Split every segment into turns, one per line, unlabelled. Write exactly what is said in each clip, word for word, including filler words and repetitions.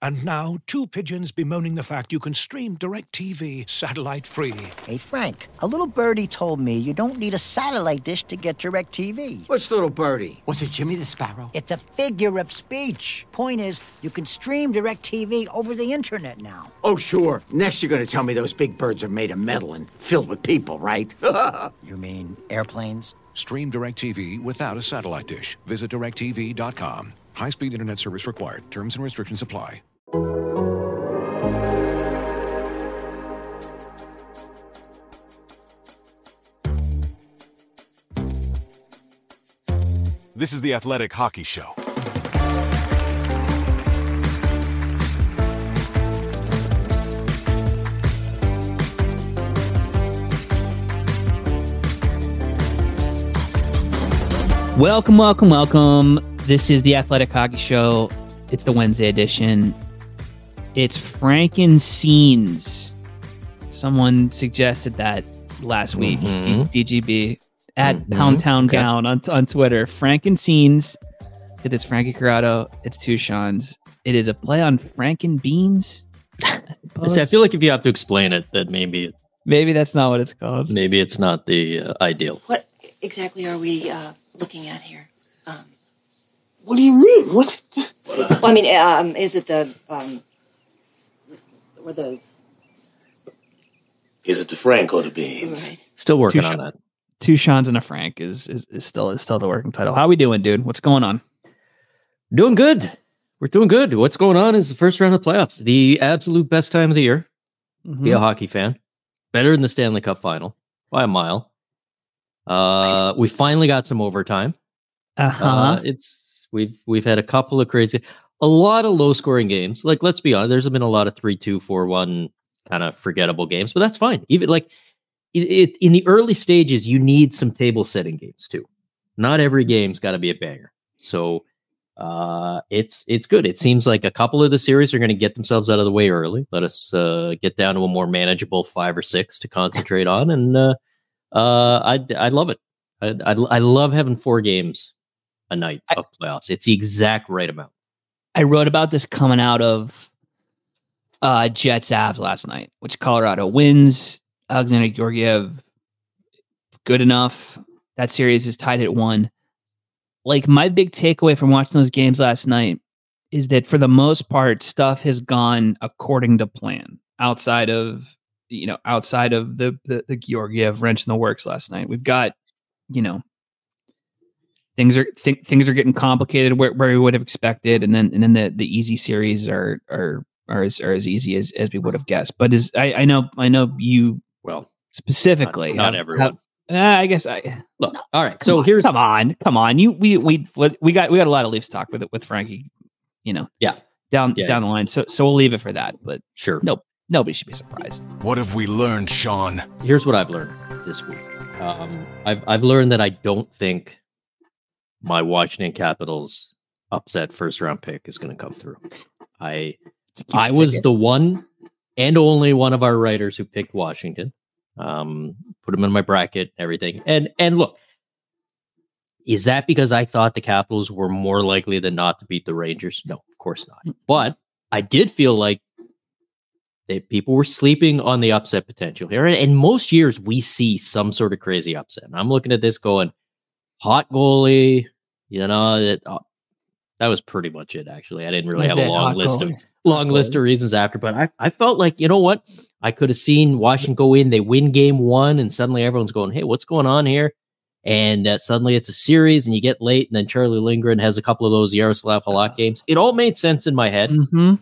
And now, two pigeons bemoaning the fact you can stream DirecTV satellite-free.
Hey, Frank, a little birdie told me you don't need a satellite dish to get DirecTV.
What's little birdie? Was it Jimmy the Sparrow?
It's a figure of speech. Point is, you can stream DirecTV over the internet now.
Oh, sure. Next you're going to tell me those big birds are made of metal and filled with people, right?
You mean airplanes?
Stream DirecTV without a satellite dish. Visit direct T V dot com. High-speed internet service required. Terms and restrictions apply.
This is the Athletic Hockey Show.
Welcome, welcome, welcome. This is the Athletic Hockey Show. It's the Wednesday edition. It's Franken Scenes. Someone suggested that last week.
Mm-hmm.
D- DGB at
mm-hmm.
Pound Town
okay.
Gown on, on Twitter. Franken Scenes. It's Frankie Corrado. It's two Seans. It is a play on Franken Beans. I,
See, I feel like if you have to explain it, that maybe
maybe that's not what it's called.
Maybe it's not the uh, ideal.
What exactly are we uh, looking at here? Um,
What do you mean? What?
well, I mean, um, is it the um, or the?
Is it the Frank or the Beans?
Right.
Still working
Two
on
Sh-
that.
Two Seans and a Frank is, is is still is still the working title. How we doing, dude? What's going on?
Doing good. We're doing good. What's going on is the first round of the playoffs. The absolute best time of the year.
Mm-hmm.
Be a hockey fan. Better than the Stanley Cup final by a mile. Uh, we finally got some overtime.
Uh-huh.
Uh, it's we've we've had a couple of crazy, a lot of low scoring games. Like, let's be honest, there's been a lot of three two four one kind of forgettable games, but that's fine. Even like it, it in the early stages, you need some table setting games too. Not every game's got to be a banger. So uh, it's it's good. It seems like a couple of the series are going to get themselves out of the way early. Let us uh, get down to a more manageable five or six to concentrate on, and uh, uh, I I love it. I, I I love having four games a night of playoffs. It's the exact right amount.
I wrote about this coming out of uh, Jets Avs last night, which Colorado wins. Alexander Georgiev, good enough. That series is tied at one. Like, my big takeaway from watching those games last night is that for the most part, stuff has gone according to plan. Outside of, you know, outside of the the, the Georgiev wrench in the works last night, we've got, you know, things are th- things are getting complicated where, where we would have expected, and then and then the, the easy series are are are as are as easy as, as we would have guessed. But as I, I know I know you
well
specifically,
not, not
have,
everyone.
Have, Uh, I guess I
look. All right,
come
so
on,
here's
come on, come on. You we we we got we got a lot of Leafs talk with it with Frankie. You know,
yeah,
down
yeah,
down
yeah.
the line. So so we'll leave it for that. But
sure,
no, nobody should be surprised.
What have we learned, Sean?
Here's what I've learned this week. Um, I've I've learned that I don't think my Washington Capitals upset first round pick is going to come through. I I was
ticket.
the one and only one of our writers who picked Washington. Um, put him in my bracket, everything. And and look, is that because I thought the Capitals were more likely than not to beat the Rangers? No, of course not. But I did feel like they, people were sleeping on the upset potential here. And most years we see some sort of crazy upset. And I'm looking at this going, hot goalie, you know, that, uh, that was pretty much it, actually. I didn't really
Was
have a
it
long
hot
list
goalie?
of long list of reasons after, but I, I felt like, you know what? I could have seen Washington go in, they win game one, and suddenly everyone's going, hey, what's going on here? And uh, suddenly it's a series, and you get late, and then Charlie Lindgren has a couple of those Yaroslav Halak games. It all made sense in my head.
Mm-hmm.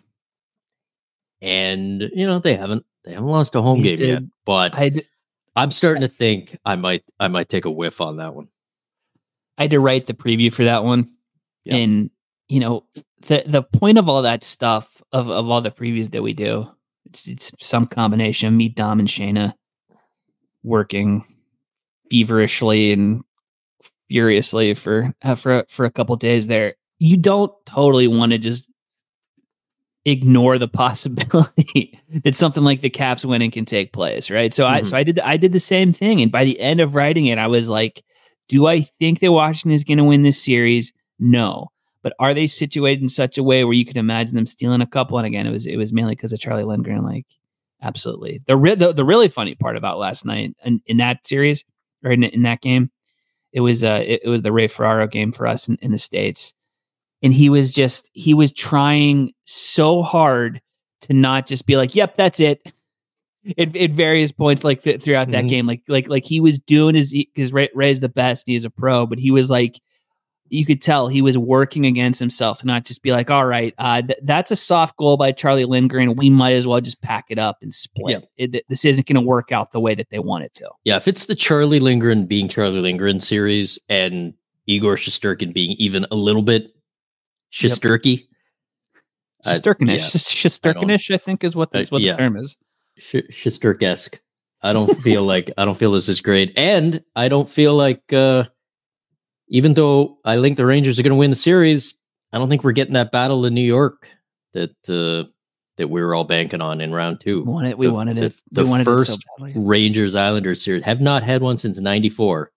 And, you know, they haven't they haven't lost a home
He
game
did.
yet. But
I d-
I'm starting to think I might I might take a whiff on that one.
I had to write the preview for that one,
Yeah.
and you know the the point of all that stuff of, of all the previews that we do, it's it's some combination of me, Dom, and Shayna working feverishly and furiously for uh, for for a couple days there. You don't totally want to just ignore the possibility that something like the Caps winning can take place, right? So mm-hmm. I so I did I did the same thing, and by the end of writing it, I was like, do I think that Washington is going to win this series? No. but are they situated in such a way where you can imagine them stealing a couple? And again, it was it was mainly because of Charlie Lindgren. Like, absolutely. The, re- the the really funny part about last night in, in that series or in, in that game, it was uh it, it was the Ray Ferraro game for us in, in the States, and he was just he was trying so hard to not just be like, "Yep, that's it." At, at various points, like th- throughout that
Mhm.
game, like like like he was doing his because Ray, Ray's the best. He's a pro, but he was like, you could tell he was working against himself to not just be like, all right, uh, th- that's a soft goal by Charlie Lindgren. We might as well just pack it up and split.
Yeah.
It, this isn't going to work out the way that they want it to.
Yeah, if it's the Charlie Lindgren being Charlie Lindgren series and Igor Shesterkin being even a little bit Shesterky, I-
Shesterkinish,
yeah,
Shesterkinish, I, think is what that's
uh,
what
yeah.
the term is.
Sh- Shesterk-esque. I don't feel like I don't feel this is great, and I don't feel like uh, even though I think the Rangers are going to win the series, I don't think we're getting that battle in New York that uh, that we were all banking on in round two.
We wanted, we
The-
wanted
the,
it.
The
we wanted
first
it so badly.
Rangers Islanders series have not had one since ninety-four.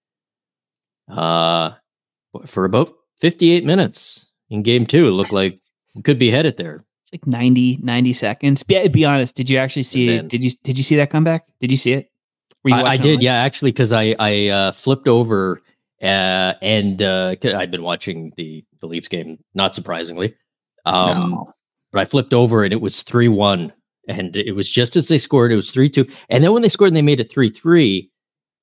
Uh, for about fifty-eight minutes in game two, it looked like we could be headed there.
It's like ninety, ninety seconds. Be, be honest. Did you actually see?
then-
Did you did you see that comeback? Did you see it? Were you
I, I
watching it
did,
live?
yeah, actually, because I I uh, flipped over uh, and uh, 'cause I'd been watching the the Leafs game, not surprisingly. Um,
No.
But I flipped over and it was three one, and it was just as they scored. It was three two, and then when they scored and they made it three three,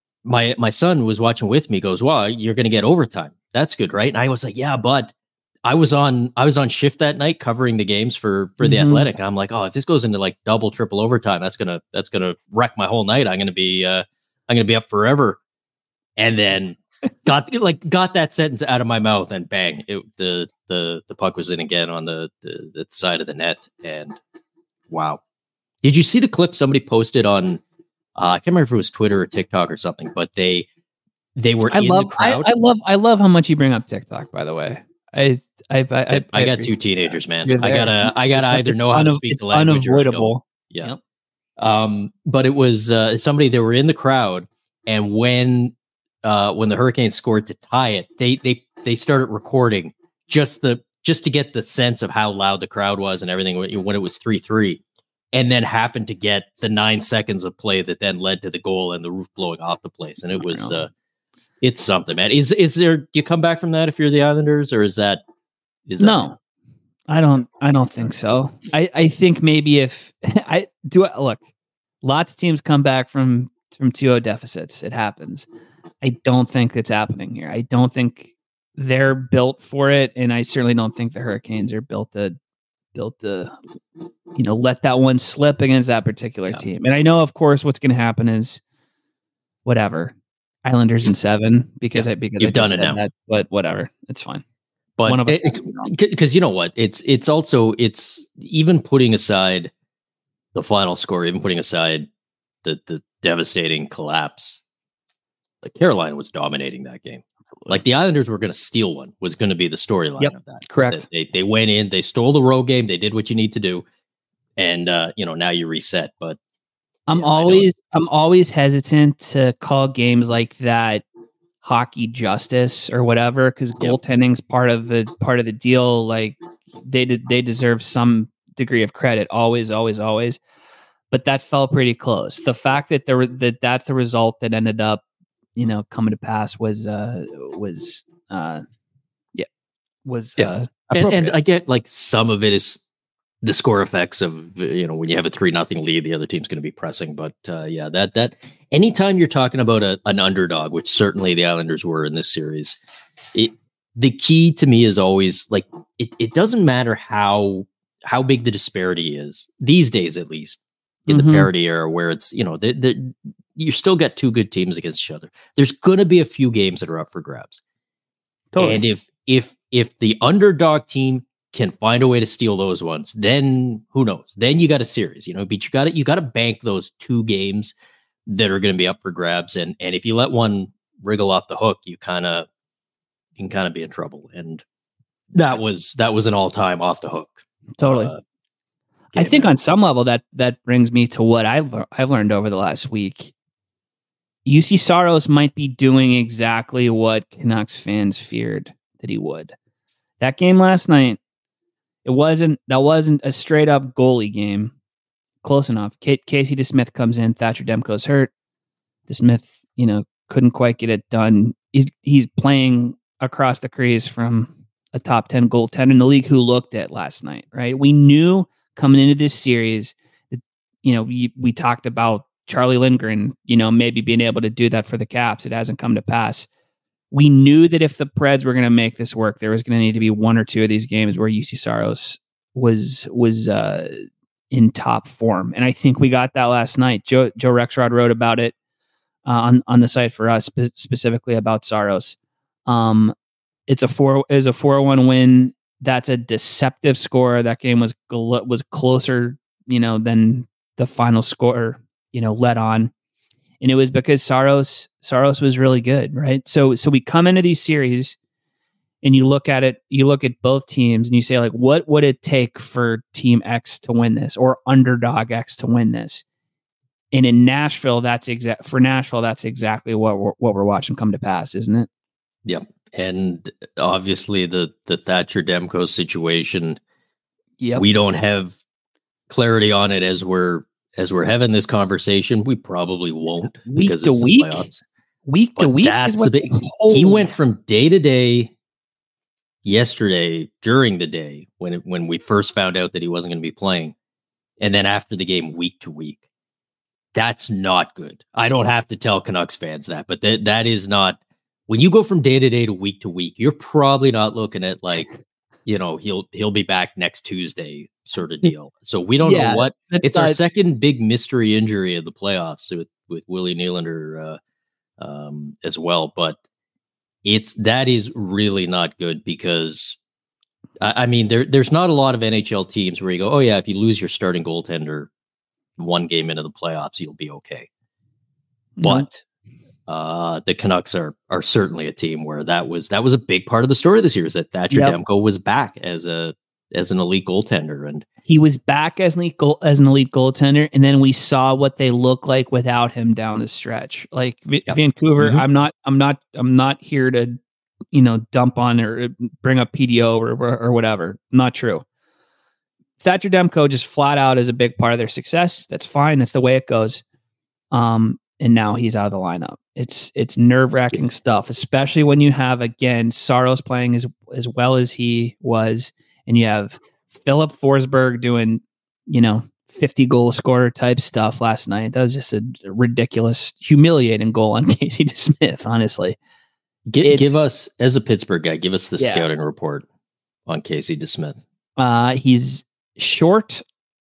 my my son was watching with me. Goes, "Well, you're going to get overtime. That's good, right?" And I was like, "Yeah, but." I was on I was on shift that night covering the games for for the
Mhm.
Athletic, and I'm like, oh, if this goes into like double, triple overtime, that's gonna that's gonna wreck my whole night. I'm gonna be uh, I'm gonna be up forever. And then got like got that sentence out of my mouth, and bang, it, the the the puck was in again on the, the the side of the net, and wow. Did you see the clip somebody posted on? Uh, I can't remember if it was Twitter or TikTok or something, but they they were
I
in
love
the
I,
crowd.
I love I love how much you bring up TikTok. By the way, I I I, I,
I got
appreciate
two teenagers, man.
You're
I
there.
gotta, I gotta either know how to
Unav-
speak
it's
the language or I don't.
unavoidable.
Yeah.
Yep.
Um, but it was uh, somebody that were in the crowd, and when uh, when the Hurricanes scored to tie it, they they they started recording just the just to get the sense of how loud the crowd was and everything when when it was three three, and then happened to get the nine seconds of play that then led to the goal and the roof blowing off the place, and it was uh, it's something, man. Is is there? Do you come back from that if you're the Islanders, or is that? Is that
No, I don't. I don't think so. I, I think maybe if I do it, look, lots of teams come back from from two oh deficits. It happens. I don't think it's happening here. I don't think they're built for it, and I certainly don't think the Hurricanes are built to built to you know let that one slip against that particular
Yeah.
team. And I know, of course, what's going to happen is whatever Islanders in seven because I because
You've
I
done
just
it
said
now.
that, but whatever, it's fine.
But
One of us
it-
has
it's
to be wrong.
because you know what, it's it's also it's even putting aside the final score, even putting aside the the devastating collapse. Like Carolina was dominating that game. Like the Islanders were going to steal one was going to be the storyline
Yep,
of that.
correct.
They they went in, they stole the road game, they did what you need to do, and uh, you know now you reset. But
I'm
Yeah, I know.
always I'm always hesitant to call games like that hockey justice or whatever because
Yep.
goaltending's part of the part of the deal. Like they did, they deserve some degree of credit. Always, always, always. But that fell pretty close. The fact that there were that that's the result that ended up, you know, coming to pass was uh was uh yeah was
Yeah.
uh
and, and
appropriate.
I get like some of it is the score effects of you know when you have a three nothing lead, the other team's going to be pressing. But uh, yeah, that that anytime you're talking about a, an underdog, which certainly the Islanders were in this series, it the key to me is always like it. It doesn't matter how how big the disparity is these days, at least in
Mhm.
the parity era, where it's you know the, the you still got two good teams against each other. There's going to be a few games that are up for grabs.
Totally.
And if if if the underdog team can find a way to steal those ones, then who knows? Then you got a series, you know, but you got to you got to bank those two games that are going to be up for grabs. And and if you let one wriggle off the hook, you kind of you can kind of be in trouble. And that was that was an all time off the hook.
Totally.
uh,
I
game.
think on some level that that brings me to what I've lear- I've learned over the last week. U C Saros might be doing exactly what Canucks fans feared that he would. That game last night, it wasn't that wasn't a straight up goalie game. Close enough. K- Casey DeSmith comes in. Thatcher Demko's hurt. DeSmith, you know, couldn't quite get it done. He's he's playing across the crease from a top ten goaltender in the league who looked at last night, right? We knew coming into this series that, you know, we, we talked about Charlie Lindgren, you know, maybe being able to do that for the Caps. It hasn't come to pass. We knew that if the Preds were going to make this work, there was going to need to be one or two of these games where U C Saros was was uh, in top form, and I think we got that last night. Joe Joe Rexrod wrote about it uh, on on the site for us, spe- specifically about Saros. Um, it's a four is a four one win. That's a deceptive score. That game was gl- was closer, you know, than the final score, you know, let on. And it was because Saros Saros was really good, right? So so we come into these series and you look at it, you look at both teams and you say, like, what would it take for team X to win this or underdog X to win this? And in Nashville, that's exact for Nashville, that's exactly what we're, what we're watching come to pass, isn't it?
Yep. And obviously the the Thatcher Demko situation,
Yep.
we don't have clarity on it as we're as we're having this conversation. We probably won't
Week
because
to
it's the
week?
playoffs.
Week to
But
week.
that's
is what
the big,
whole-
he went from day to day yesterday during the day when it, when we first found out that he wasn't going to be playing, and then after the game week to week. That's not good. I don't have to tell Canucks fans that, but that that is not. When you go from day to day to week to week, you're probably not looking at like, you know, he'll he'll be back next Tuesday sort of deal. So we don't
Yeah,
know what.
that's
It's our
not-
second big mystery injury of the playoffs with with Willie Nylander uh, um, as well, but it's that is really not good because I, I mean there there's not a lot of N H L teams where you go, oh yeah, if you lose your starting goaltender one game into the playoffs, you'll be okay. But uh, the Canucks are are certainly a team where that was that was a big part of the story this year is that Thatcher
Yep.
Demko was back as a as an elite goaltender, and
He was back as an elite goal, as an elite goaltender, and then we saw what they look like without him down the stretch. Like V-
Yep.
Vancouver,
Mhm.
I'm not, I'm not, I'm not here to, you know, dump on or bring up P D O or or, or whatever. Not true. Thatcher Demko just flat out is a big part of their success. That's fine. That's the way it goes. Um, and now he's out of the lineup. It's it's nerve wracking stuff, especially when you have again Saros playing as as well as he was, and you have Philip Forsberg doing, you know, fifty goal scorer type stuff last night. That was just a ridiculous, humiliating goal on Casey DeSmith, honestly.
give,
It's-
give us as a Pittsburgh guy, give us the
Yeah.
scouting report on Casey DeSmith.
Uh, he's short,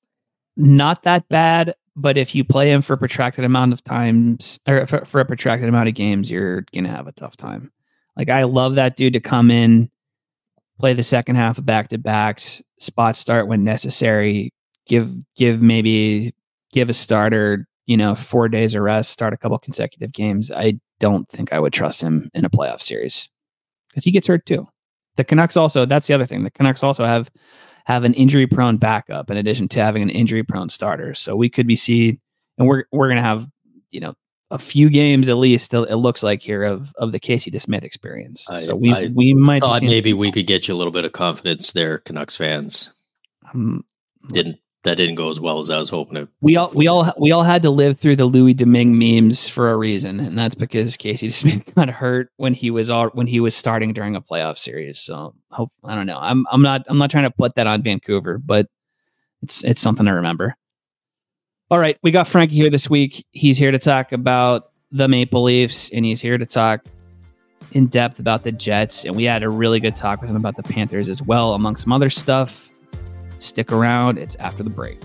not that bad, but if you play him for a protracted amount of times or for, for a protracted amount of games, you're going to have a tough time. Like, I love that dude to come in, play the second half of back to backs, spot start when necessary, give, give maybe give a starter, you know, four days of rest, start a couple consecutive games. I don't think I would trust him in a playoff series because he gets hurt too. The Canucks also, that's the other thing. The Canucks also have have an injury prone backup in addition to having an injury prone starter. So we could be seeing, and we're we're gonna have, you know, a few games at least. It looks like here of of the Casey DeSmith experience.
I-
so we
I
we might be
Thought
seeing-
maybe we could get you a little bit of confidence there, Canucks fans.
um,
Didn't that didn't go as well as I was hoping it.
we all we all we all had to live through the Louis Domingue memes for a reason, and that's because Casey DeSmith got hurt when he was all when he was starting during a playoff series. So hope I don't know. I'm I'm not I'm not trying to put that on Vancouver, but it's it's something to remember. All right, we got Frankie here this week. He's here to talk about the Maple Leafs, and he's here to talk in depth about the Jets. And we had a really good talk with him about the Panthers as well, among some other stuff. Stick around. It's after the break.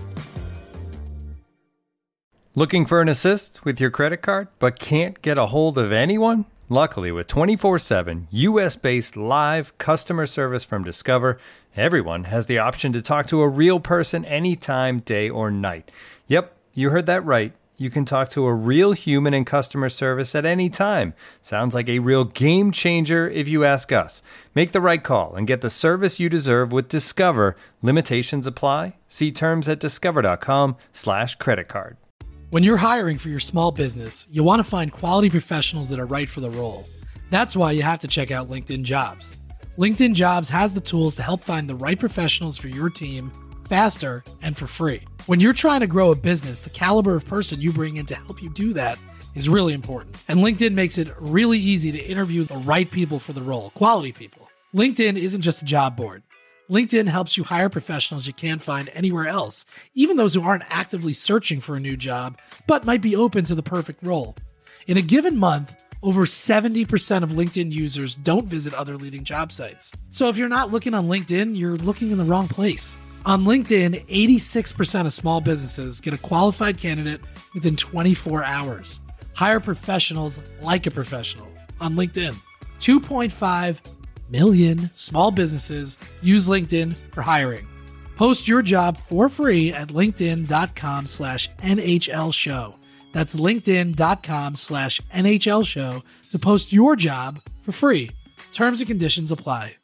Looking for an assist with your credit card, but can't get a hold of anyone? Luckily, with twenty-four seven U S-based live customer service from Discover, everyone has the option to talk to a real person anytime, day or night. Yep, you heard that right. You can talk to a real human in customer service at any time. Sounds like a real game changer if you ask us. Make the right call and get the service you deserve with Discover. Limitations apply. See terms at discover.com slash credit card.
When you're hiring for your small business, you want to find quality professionals that are right for the role. That's why you have to check out LinkedIn Jobs. LinkedIn Jobs has the tools to help find the right professionals for your team faster and for free. When you're trying to grow a business, the caliber of person you bring in to help you do that is really important. And LinkedIn makes it really easy to interview the right people for the role, quality people. LinkedIn isn't just a job board. LinkedIn helps you hire professionals you can't find anywhere else, even those who aren't actively searching for a new job, but might be open to the perfect role. In a given month, over seventy percent of LinkedIn users don't visit other leading job sites. So if you're not looking on LinkedIn, you're looking in the wrong place. On LinkedIn, eighty-six percent of small businesses get a qualified candidate within twenty-four hours. Hire professionals like a professional on LinkedIn. two point five million small businesses use LinkedIn for hiring. Post your job for free at linkedin.com slash NHL show. That's linkedin.com slash NHL show to post your job for free. Terms and conditions apply.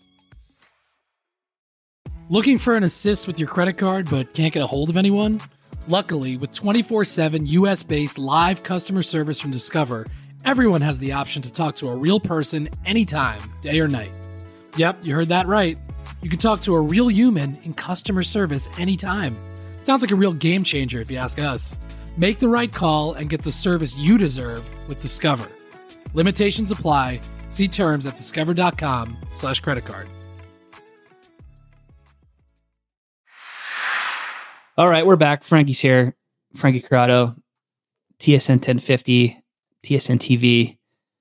Looking for an assist with your credit card but can't get a hold of anyone? Luckily, with twenty-four seven U S-based live customer service from Discover, everyone has the option to talk to a real person anytime, day or night. Yep, you heard that right. You can talk to a real human in customer service anytime. Sounds like a real game changer if you ask us. Make the right call and get the service you deserve with Discover. Limitations apply. See terms at discover.com slash credit card.
All right, we're back. Frankie's here. Frankie Corrado, T S N ten fifty, T S N T V.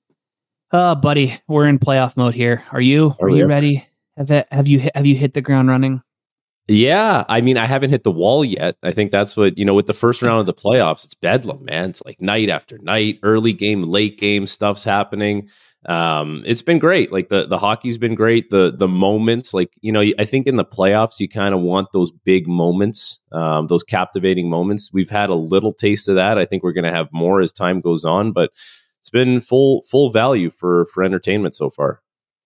Uh, buddy, we're in playoff mode here. Are you? Are, Are you ready? Have it, have you have you hit the ground running?
Yeah, I mean, I haven't hit the wall yet. I think that's what, you know, with the first round of the playoffs, it's bedlam, man. It's like night after night, early game, late game, stuff's happening. Um, it's been great. Like the the hockey's been great. The the moments, like, you know, I think in the playoffs, you kind of want those big moments, um, those captivating moments. We've had a little taste of that. I think we're going to have more as time goes on, but it's been full full value for for entertainment so far.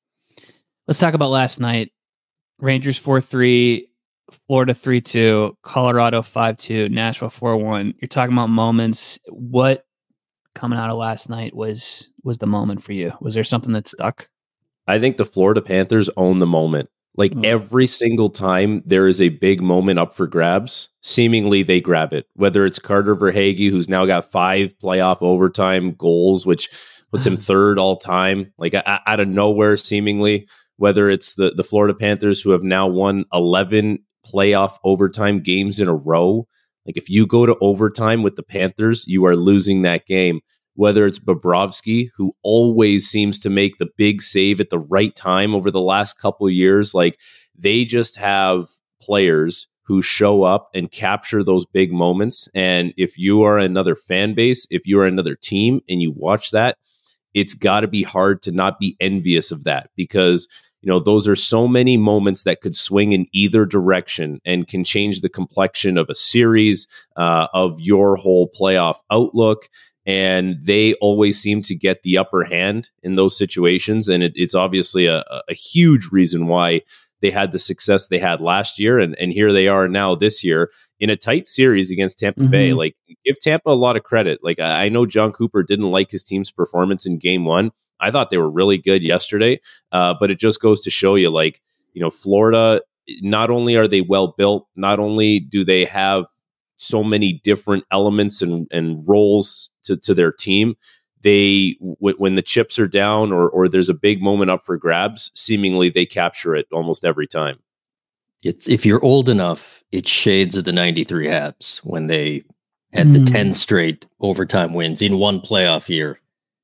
Let's talk about last night. Rangers four three. Florida three two, Colorado five two, Nashville four one. You're talking about moments. What coming out of last night was was the moment for you? Was there something that stuck?
I think the Florida Panthers own the moment. Like mm-hmm. every single time there is a big moment up for grabs, seemingly they grab it. Whether it's Carter Verhaeghe, who's now got five playoff overtime goals, which puts him third all time, like out of nowhere, seemingly. Whether it's the, the Florida Panthers, who have now won eleven playoff overtime games in a row. Like if you go to overtime with the Panthers, you are losing that game. Whether it's Bobrovsky, who always seems to make the big save at the right time over the last couple of years, like they just have players who show up and capture those big moments. And if you are another fan base, if you are another team and you watch that, it's got to be hard to not be envious of that, because you know, those are so many moments that could swing in either direction and can change the complexion of a series, uh, of your whole playoff outlook. And they always seem to get the upper hand in those situations. And it, it's obviously a, a huge reason why they had the success they had last year. And, and here they are now this year in a tight series against Tampa mm-hmm. Bay. Like, give Tampa a lot of credit. Like, I, I know John Cooper didn't like his team's performance in game one. I thought they were really good yesterday, uh, but it just goes to show you, like, you know, Florida, not only are they well built, not only do they have so many different elements and, and roles to, to their team, they, w- when the chips are down or, or there's a big moment up for grabs, seemingly they capture it almost every time.
It's, if you're old enough, it's shades of the ninety-three Habs when they had mm. the ten straight overtime wins in one playoff year.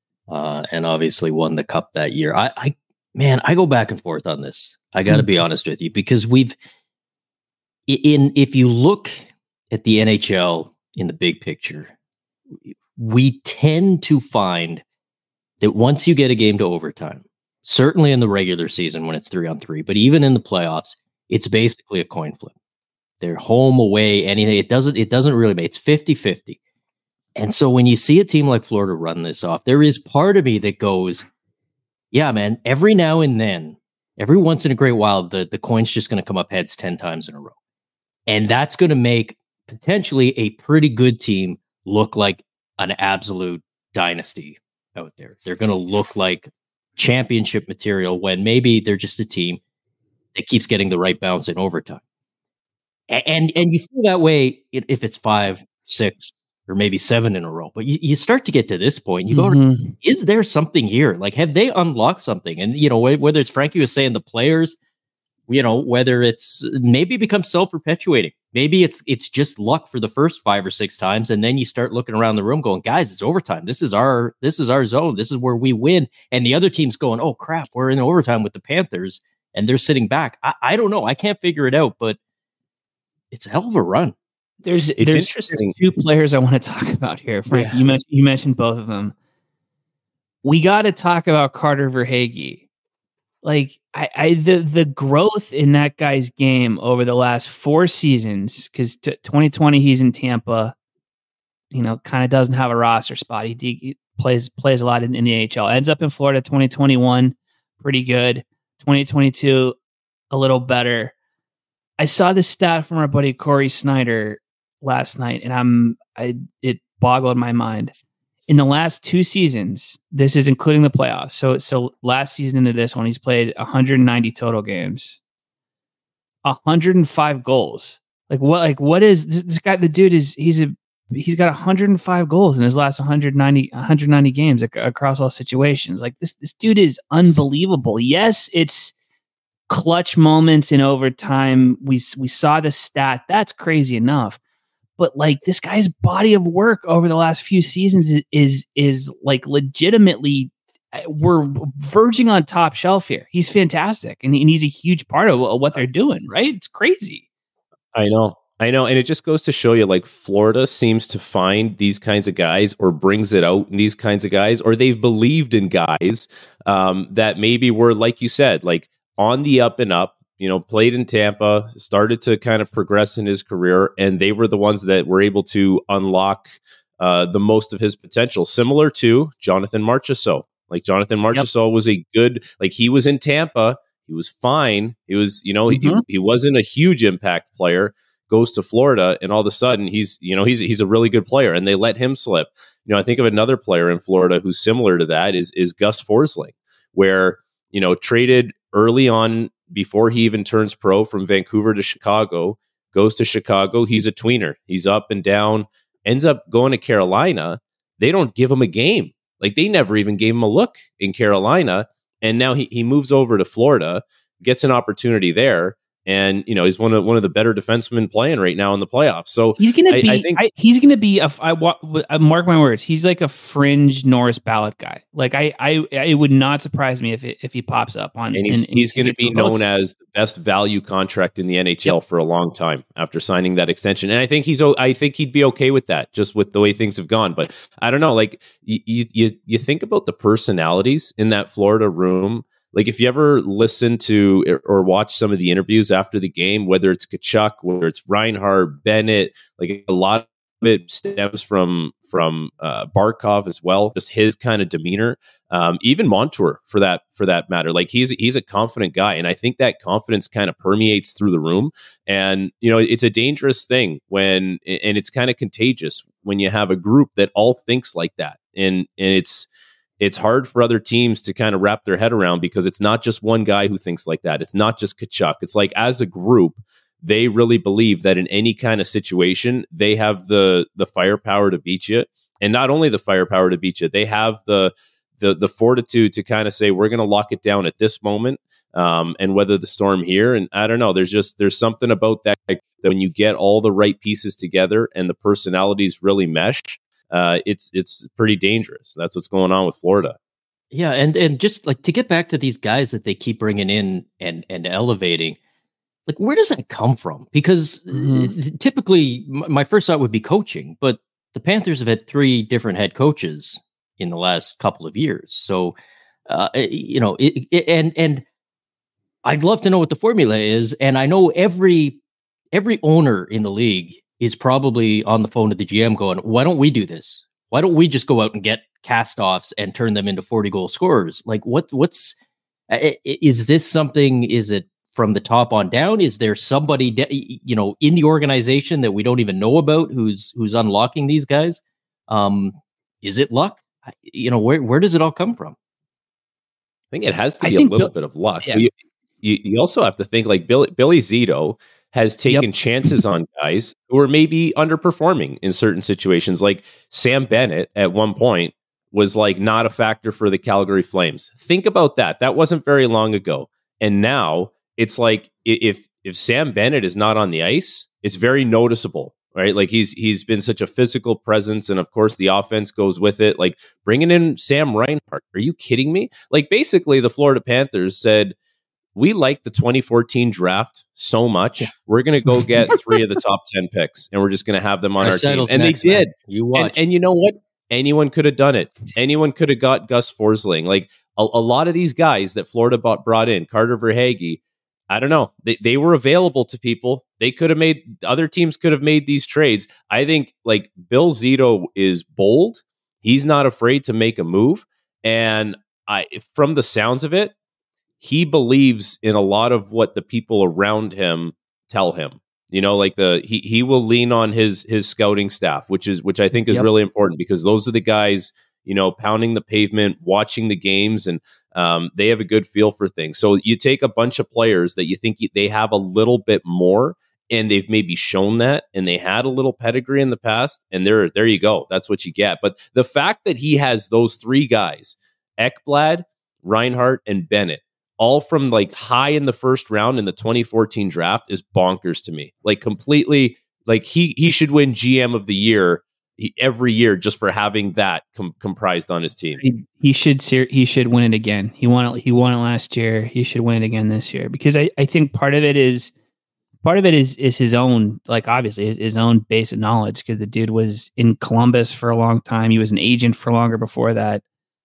Uh, and obviously won the cup that year. I, I, man, I go back and forth on this. I got to mm-hmm. be honest with you, because we've, in, if you look at the N H L in the big picture, we tend to find that once you get a game to overtime, certainly in the regular season when it's three on three, but even in the playoffs, it's basically a coin flip. They're home, away, anything. It doesn't, it doesn't really make, it's fifty-fifty. And so when you see a team like Florida run this off, there is part of me that goes, yeah, man, every now and then, every once in a great while, the, the coin's just going to come up heads ten times in a row. And that's going to make potentially a pretty good team look like an absolute dynasty out there. They're going to look like championship material when maybe they're just a team that keeps getting the right bounce in overtime. And and you feel that way if it's five, six, or maybe seven in a row. But you, you start to get to this point, you go,
Mhm.
is there something here? Like, have they unlocked something? And, you know, wh- whether it's Frankie was saying the players, you know, whether it's maybe it becomes self-perpetuating. Maybe it's it's just luck for the first five or six times. And then you start looking around the room going, guys, it's overtime. This is our this is our zone. This is where we win. And the other team's going, oh, crap, we're in overtime with the Panthers. And they're sitting back. I, I don't know. I can't figure it out, but it's a hell of a run.
There's
It's
there's,
interesting.
there's two players I want to talk about here. Frank,
Yeah.
you mentioned you mentioned both of them. We got to talk about Carter Verhaeghe. Like I, I the the growth in that guy's game over the last four seasons, because t- twenty twenty he's in Tampa. You know, kind of doesn't have a roster spot. He, he plays plays a lot in, in the A H L. Ends up in Florida twenty twenty-one, pretty good. twenty twenty-two, a little better. I saw this stat from our buddy Corey Snyder last night, and I'm I it boggled my mind. In the last two seasons, this is including the playoffs. So so last season into this one, he's played one hundred ninety total games, one hundred five goals. Like what? Like what is this, this guy? The dude is he's a he's got one hundred five goals in his last one hundred ninety, one hundred ninety games ac- across all situations. Like this this dude is unbelievable. Yes, it's clutch moments in overtime. We we saw the stat. That's crazy enough. But like this guy's body of work over the last few seasons is is, is like legitimately, we're verging on top shelf here. He's fantastic, and, and he's a huge part of, of what they're doing. Right? It's crazy.
I know. I know. And it just goes to show you, like, Florida seems to find these kinds of guys or brings it out in these kinds of guys, or they've believed in guys um, that maybe were, like you said, like on the up and up, you know, played in Tampa, started to kind of progress in his career, and they were the ones that were able to unlock uh, the most of his potential, similar to Jonathan Marchessault. Like Jonathan Marchessault yep. was a good, like he was in Tampa, he was fine. He was, you know, mm-hmm. he, he wasn't a huge impact player, goes to Florida, and all of a sudden he's, you know, he's he's a really good player, and they let him slip. You know, I think of another player in Florida who's similar to that is is Gus Forsling, where, you know, traded early on before he even turns pro from Vancouver to Chicago, goes to Chicago. He's a tweener. He's up and down, ends up going to Carolina. They don't give him a game. Like they never even gave him a look in Carolina. And now he, he moves over to Florida, gets an opportunity there. And, you know, he's one of one of the better defensemen playing right now in the playoffs. So
he's going to be,
I think
I, he's going to be, a, I, I mark my words, he's like a fringe Norris ballot guy. Like I, I, it would not surprise me if it, if he pops up on.
And he's,
in,
he's going to be known
votes.
as the best value contract in the N H L yep. for a long time after signing that extension. And I think he's, I think he'd be okay with that, just with the way things have gone. But I don't know, like you, you, you think about the personalities in that Florida room. Like if you ever listen to or watch some of the interviews after the game, whether it's Tkachuk, whether it's Reinhart, Bennett, like a lot of it stems from from uh, Barkov as well, just his kind of demeanor. Um, even Montour, for that for that matter, like he's he's a confident guy, and I think that confidence kind of permeates through the room. And you know, it's a dangerous thing when, and it's kind of contagious when you have a group that all thinks like that, and and it's. It's hard for other teams to kind of wrap their head around because it's not just one guy who thinks like that. It's not just Tkachuk. It's like as a group, they really believe that in any kind of situation, they have the the firepower to beat you. And not only the firepower to beat you, they have the the the fortitude to kind of say, we're going to lock it down at this moment um, and weather the storm here. And I don't know, there's just there's something about that, that when you get all the right pieces together and the personalities really mesh, Uh, it's it's pretty dangerous. That's what's going on with Florida.
Yeah, and and just like to get back to these guys that they keep bringing in and and elevating, like where does that come from? Because mm-hmm. typically my first thought would be coaching, but the Panthers have had three different head coaches in the last couple of years. So, uh, you know, it, it, and and I'd love to know what the formula is. And I know every every owner in the league is probably on the phone to the G M going, why don't we do this? Why don't we just go out and get cast-offs and turn them into forty-goal scorers? Like, what? what's, is this something, is it from the top on down? Is there somebody, you know, in the organization that we don't even know about who's who's unlocking these guys? Um, is it luck? You know, where where does it all come from?
I think it has to
I
be a
think
little
Bill-
bit of luck.
yeah.
You, you, you also have to think like Billy, Billy Zito has taken
Yep.
chances on guys who are maybe underperforming in certain situations. Like Sam Bennett at one point was like not a factor for the Calgary Flames. Think about that. That wasn't very long ago. And now it's like i- if if Sam Bennett is not on the ice, it's very noticeable, right? Like he's he's been such a physical presence, and of course the offense goes with it. Like bringing in Sam Reinhart, are you kidding me? Like basically the Florida Panthers said, we like the twenty fourteen draft so much, yeah. we're going to go get three of the top ten picks, and we're just going to have them on our team. And
next,
they did.
Man. You watch.
And, and you know what? Anyone could have done it. Anyone could have got Gus Forsling. Like a, a lot of these guys that Florida bought, brought in, Carter Verhaeghe, I don't know. They they were available to people. They could have made, other teams could have made these trades. I think like Bill Zito is bold. He's not afraid to make a move. And I, from the sounds of it, he believes in a lot of what the people around him tell him. You know, like the he he will lean on his his scouting staff, which is which I think is
Yep.
really important, because those are the guys, you know, pounding the pavement, watching the games, and um, they have a good feel for things. So you take a bunch of players that you think they have a little bit more, and they've maybe shown that, and they had a little pedigree in the past, and there there you go. That's what you get. But the fact that he has those three guys, Ekblad, Reinhart, and Bennett, all from like high in the first round in the twenty fourteen draft, is bonkers to me. Like completely, like he he should win G M of the year every year just for having that com- comprised on his team.
He, he should ser- he should win it again. He won it. He won it last year. He should win it again this year, because I, I think part of it is part of it is is his own, like obviously his, his own base of knowledge, because the dude was in Columbus for a long time. He was an agent for longer before that.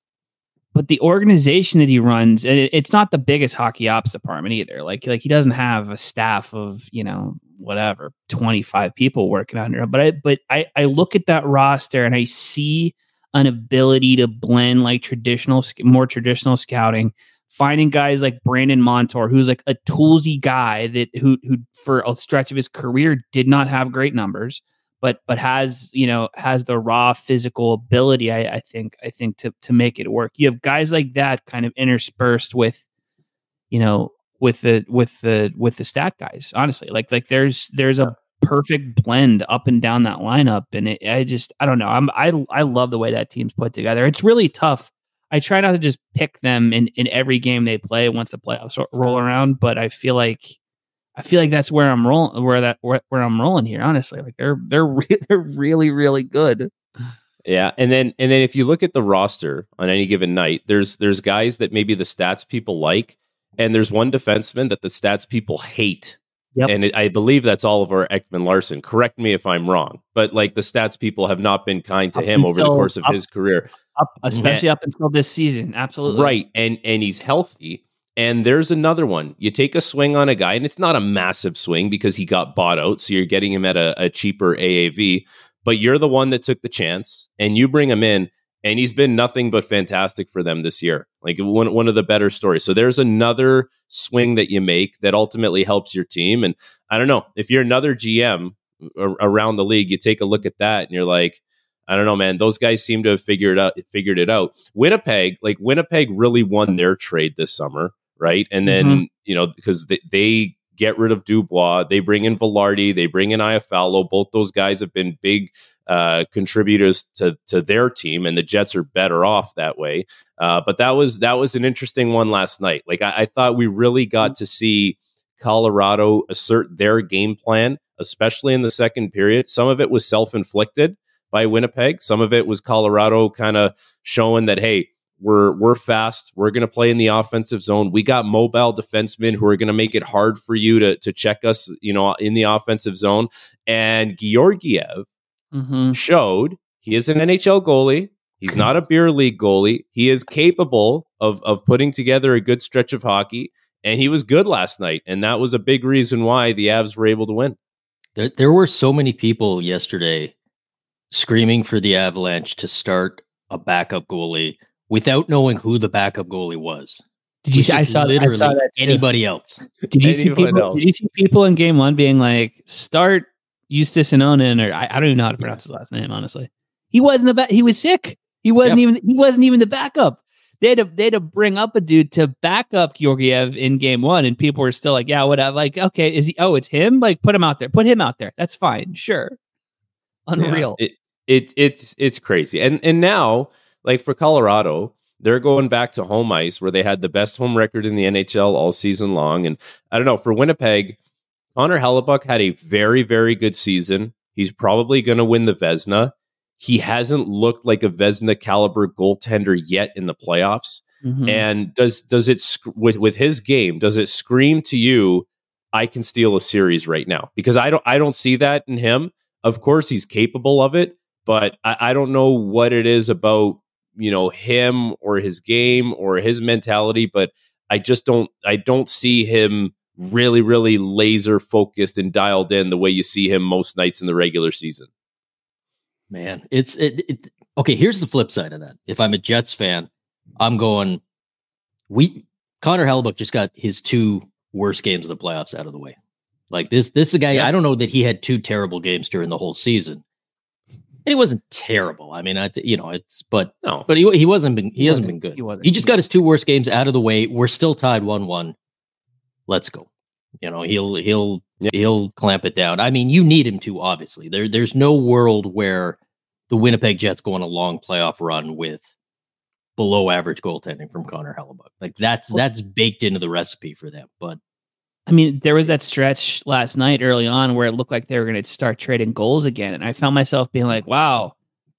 But the organization that he runs, and it, it's not the biggest hockey ops department either. Like, like he doesn't have a staff of, you know, whatever, twenty-five people working under him. But I, but I, I look at that roster and I see an ability to blend like traditional, more traditional scouting, finding guys like Brandon Montour, who's like a toolsy guy that who, who for a stretch of his career did not have great numbers, but but has, you know, has the raw physical ability, I, I think, I think to to make it work. You have guys like that kind of interspersed with, you know, with the with the with the stat guys. Honestly, like like there's there's a perfect blend up and down that lineup, and it, I just I don't know. I'm I I love the way that team's put together. It's really tough. I try not to just pick them in in every game they play once the playoffs roll around, but I feel like. I feel like that's where I'm rolling, where that where, where I'm rolling here. Honestly, like they're they're re- they're really really good.
Yeah, and then and then if you look at the roster on any given night, there's there's guys that maybe the stats people like, and there's one defenseman that the stats people hate.
Yep.
And it, I believe that's Oliver Ekman-Larsson. Correct me if I'm wrong, but like the stats people have not been kind to
Up
him over the
until-
course of
up-
his career,
Up, especially up until this season. Absolutely
right? And and he's healthy. And there's another one. You take a swing on a guy, and it's not a massive swing because he got bought out, so you're getting him at a, a cheaper A A V. But you're the one that took the chance, and you bring him in, and he's been nothing but fantastic for them this year. Like one one of the better stories. So there's another swing that you make that ultimately helps your team. And I don't know, if you're another G M a- around the league, you take a look at that, and you're like, I don't know, man. Those guys seem to have figured out figured it out. Winnipeg, like Winnipeg, really won their trade this summer. Right. And then, mm-hmm. you know, because they, they get rid of Dubois, they bring in Velarde, they bring in Iafallo. Both those guys have been big uh, contributors to to their team, and the Jets are better off that way. Uh, but that was that was an interesting one last night. Like I, I thought we really got to see Colorado assert their game plan, especially in the second period. Some of it was self-inflicted by Winnipeg. Some of it was Colorado kind of showing that, hey, We're we're fast. We're going to play in the offensive zone. We got mobile defensemen who are going to make it hard for you to to check us, you know, in the offensive zone. And Georgiev
mm-hmm.
showed he is an N H L goalie. He's not a beer league goalie. He is capable of of putting together a good stretch of hockey, and he was good last night. And that was a big reason why the Avs were able to win.
There, there were so many people yesterday screaming for the Avalanche to start a backup goalie without knowing who the backup goalie was.
Did you see? I saw, I saw that too.
Anybody else?
Did you see people?
Else.
Did you see people in game one being like, "Start Justus Inonen," or I, I don't even know how to pronounce his last name. Honestly, he wasn't the ba- he was sick. He wasn't
yep.
even he wasn't even the backup. they had to they had to bring up a dude to back up Georgiev in game one, and people were still like, yeah, whatever. Like, okay, is he? Oh, it's him. Like, put him out there. Put him out there. That's fine. Sure. Unreal.
Yeah, it, it it's it's crazy. And and now, like for Colorado, they're going back to home ice where they had the best home record in the N H L all season long. And I don't know, for Winnipeg, Connor Hellebuyck had a very, very good season. He's probably going to win the Vezina. He hasn't looked like a Vezina caliber goaltender yet in the playoffs. Mm-hmm. And does does it sc- with with his game? Does it scream to you, I can steal a series right now? Because I don't I don't see that in him. Of course, he's capable of it, but I, I don't know what it is about, you know, him or his game or his mentality, but I just don't, I don't see him really, really laser focused and dialed in the way you see him most nights in the regular season.
Man, it's, it, it okay. Here's the flip side of that. If I'm a Jets fan, I'm going, we, Connor Hellebuyck just got his two worst games of the playoffs out of the way. Like this, this is a guy, yeah. I don't know that he had two terrible games during the whole season. And he wasn't terrible. I mean, I, you know, it's, but no, but he he wasn't been, he, he hasn't been good. He, wasn't. He just got his two worst games out of the way. We're still tied one one. Let's go. You know, he'll, he'll, yeah. he'll clamp it down. I mean, you need him to, obviously. There, there's no world where the Winnipeg Jets go on a long playoff run with below average goaltending from Connor Hellebuyck. Like that's, well, that's baked into the recipe for them. But
I mean, there was that stretch last night early on where it looked like they were going to start trading goals again. And I found myself being like, wow,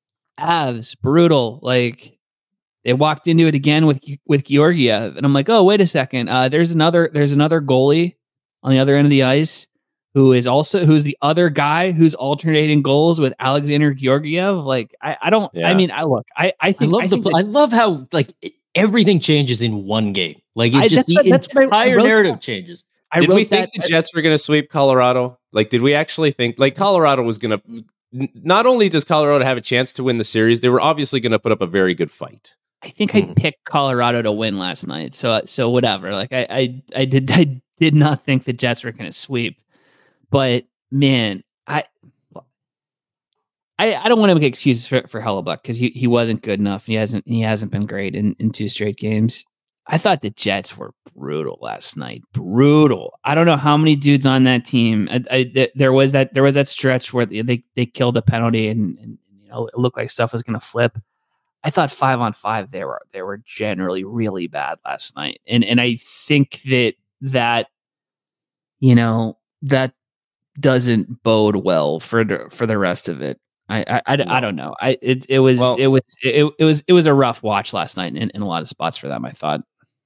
Avs, brutal. Like they walked into it again with, with Georgiev. And I'm like, oh, wait a second. Uh, there's another, there's another goalie on the other end of the ice who is also, who's the other guy who's alternating goals with Alexander Georgiev. Like, I, I don't, yeah. I mean, I look, I, I think,
I love,
I,
the,
think that,
I love how like everything changes in one game. Like it
I,
just,
that's,
the
that's
entire
my,
narrative changes.
I
did
wrote
we think
that,
the Jets were going to sweep Colorado? Like, did we actually think like Colorado was going to? Not only does Colorado have a chance to win the series, they were obviously going to put up a very good fight.
I think mm-hmm. I picked Colorado to win last night, so so whatever. Like I I, I did I did not think the Jets were going to sweep, but man, I I, I don't want to make excuses for for Hellebuyck because he, he wasn't good enough. He hasn't he hasn't been great in, in two straight games. I thought the Jets were brutal last night. Brutal. I don't know how many dudes on that team. I, I, th- there was that there was that stretch where they they killed a penalty and, and you know it looked like stuff was going to flip. I thought five on five they were they were generally really bad last night, and and I think that that you know that doesn't bode well for the, for the rest of it. I I, I, I don't know. I it it was well, it was it, it was it was a rough watch last night in, in a lot of spots for them. I thought.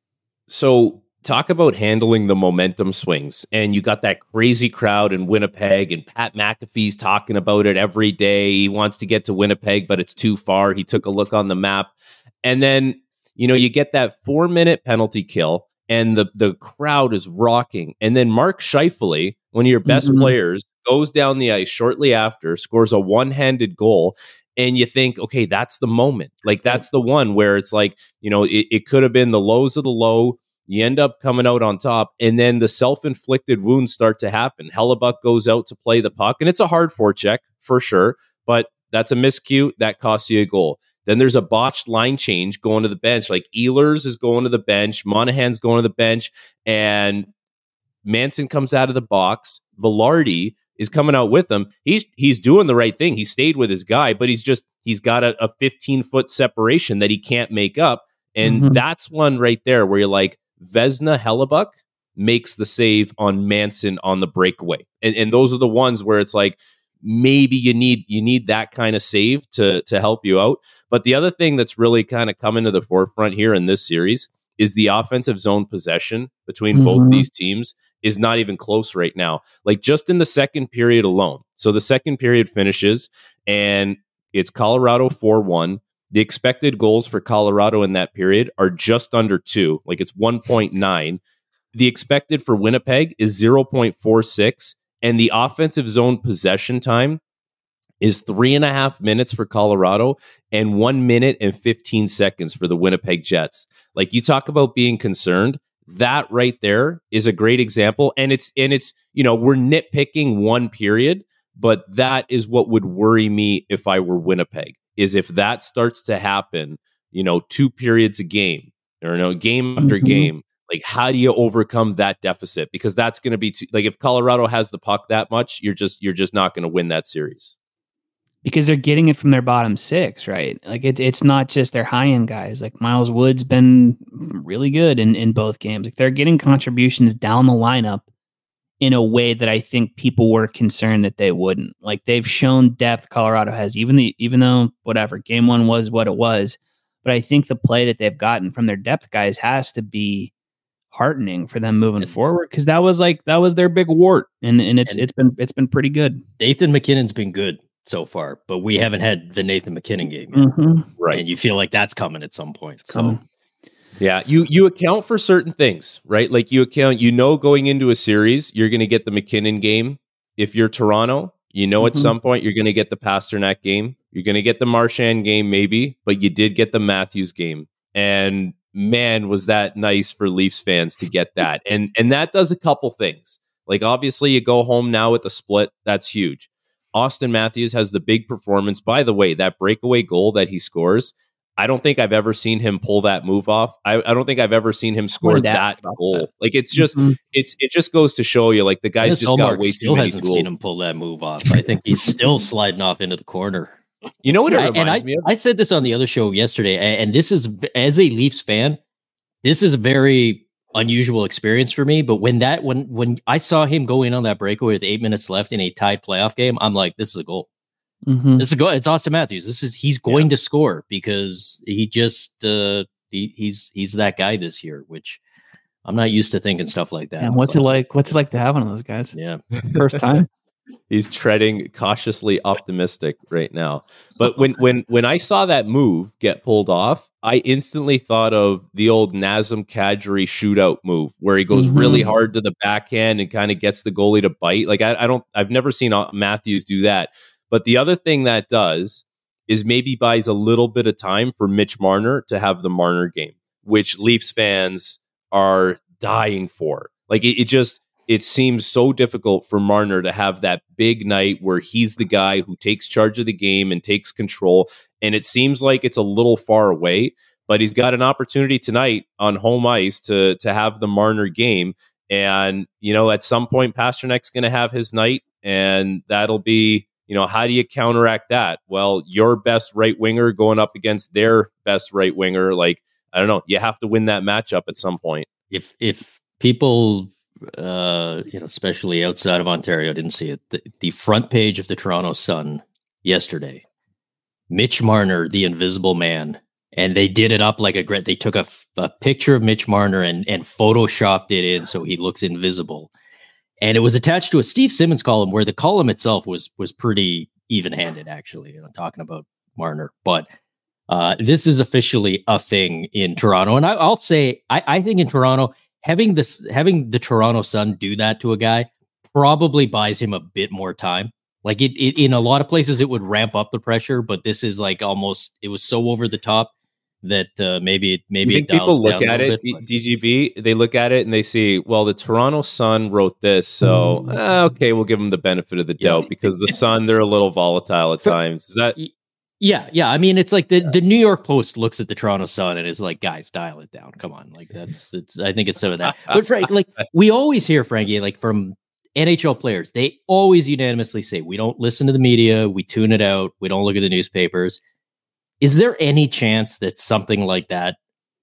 So talk about handling the momentum swings. And you got that crazy crowd in Winnipeg, and Pat McAfee's talking about it every day. He wants to get to Winnipeg, but it's too far. He took a look on the map. And then, you know, you get that four minute penalty kill and the, the crowd is rocking. And then Mark Scheifele, one of your best mm-hmm. players, goes down the ice shortly after, scores a one-handed goal. And you think, okay, that's the moment. Like, that's the one where it's like, you know, it, it could have been the lows of the low. You end up coming out on top. And then the self-inflicted wounds start to happen. Hellebuyck goes out to play the puck. And it's a hard forecheck, for sure. But that's a miscue. That costs you a goal. Then there's a botched line change going to the bench. Like, Ehlers is going to the bench. Monahan's going to the bench. And Manson comes out of the box. Velarde is coming out with him. He's he's doing the right thing. He stayed with his guy, but he's just he's got a, a fifteen foot separation that he can't make up. And mm-hmm. that's one right there where you're like, Vezina Hellebuyck makes the save on Manson on the breakaway. And and those are the ones where it's like, maybe you need you need that kind of save to to help you out. But the other thing that's really kind of coming to the forefront here in this series is the offensive zone possession between mm-hmm. both these teams is not even close right now. Like, just in the second period alone. So the second period finishes and it's Colorado four one. The expected goals for Colorado in that period are just under two. Like, it's one point nine. The expected for Winnipeg is zero point four six. And the offensive zone possession time is three and a half minutes for Colorado and one minute and fifteen seconds for the Winnipeg Jets. Like, you talk about being concerned. That right there is a great example. And it's, and it's, you know, we're nitpicking one period, but that is what would worry me if I were Winnipeg, is if that starts to happen, you know, two periods a game, or no game after
Mm-hmm.
game. Like, how do you overcome that deficit? Because that's going to be too, like, if Colorado has the puck that much, you're just you're just not going to win that series.
Because they're getting it from their bottom six, right? Like it, it's not just their high end guys. Like Miles Wood's been really good in, in both games. Like they're getting contributions down the lineup in a way that I think people were concerned that they wouldn't. Like they've shown depth. Colorado has, even the even though whatever game one was what it was, but I think the play that they've gotten from their depth guys has to be heartening for them moving
and,
forward, because that was like that was their big wart, and and it's
and
it's been it's been pretty good.
Nathan McKinnon's been good so far, but we haven't had the Nathan McKinnon game yet.
Mm-hmm.
Right.
And you feel like that's coming at some point.
It's
so
coming.
Yeah, you you account for certain things, right? Like you account, you know, going into a series, you're going to get the McKinnon game. If you're Toronto, you know,
Mm-hmm.
at some point you're going to get the Pasternak game. You're going to get the Marchand game, maybe, but you did get the Matthews game, and man, was that nice for Leafs fans to get that. And and that does a couple things. Like obviously, you go home now with the split. That's huge. Austin Matthews has the big performance. By the way, that breakaway goal that he scores, I don't think I've ever seen him pull that move off. I, I don't think I've ever seen him score that goal. That. Like it's just, mm-hmm. it's it just goes to show you, like the guy's just got way
still
too many
hasn't
tools.
seen him pull that move off. I think he's still sliding off into the corner.
You know what it
I,
reminds
and I,
me of?
I said this on the other show yesterday, and this is, as a Leafs fan, this is a very unusual experience for me. But when that when when I saw him go in on that breakaway with eight minutes left in a tied playoff game, I'm like, this is a goal.
Mm-hmm.
This is a goal. It's Austin Matthews. This is he's going yeah. to score because he just uh, he, he's he's that guy this year, which I'm not used to thinking stuff like that.
And what's it like? What's it like to have one of those guys?
Yeah,
first time.
He's treading cautiously optimistic right now. But when when when I saw that move get pulled off, I instantly thought of the old Nazem Kadri shootout move where he goes mm-hmm. really hard to the backhand and kind of gets the goalie to bite. Like I, I don't, I've never seen Matthews do that. But the other thing that does is maybe buys a little bit of time for Mitch Marner to have the Marner game, which Leafs fans are dying for. Like it, it just, it seems so difficult for Marner to have that big night where he's the guy who takes charge of the game and takes control. And it seems like it's a little far away, but he's got an opportunity tonight on home ice to, to have the Marner game. And, you know, at some point, Pasternak's going to have his night, and that'll be, you know, how do you counteract that? Well, your best right winger going up against their best right winger. Like, I don't know. You have to win that matchup at some point.
If, if people, uh, you know, especially outside of Ontario, didn't see it, the, the front page of the Toronto Sun yesterday, Mitch Marner, the Invisible Man, and they did it up like a great. They took a, a picture of Mitch Marner and and photoshopped it in so he looks invisible, and it was attached to a Steve Simmons column where the column itself was was pretty even handed, actually. You know, talking about Marner, but uh, this is officially a thing in Toronto, and I, I'll say I, I think in Toronto having this having the Toronto Sun do that to a guy probably buys him a bit more time. Like it, it, in a lot of places, it would ramp up the pressure, but this is like almost, it was so over the top that uh, maybe it, maybe
you
it
think people look
down
at it,
bit,
D G B, they look at it and they see, well, the Toronto Sun wrote this, so uh, okay, we'll give them the benefit of the doubt yeah. because the Sun, they're a little volatile at times. Is that?
Yeah, yeah. I mean, it's like the, the New York Post looks at the Toronto Sun and is like, guys, dial it down. Come on, like that's it's. I think it's some of that. But Frank, like we always hear, Frankie, like from N H L players, they always unanimously say, we don't listen to the media, we tune it out, we don't look at the newspapers. Is there any chance that something like that,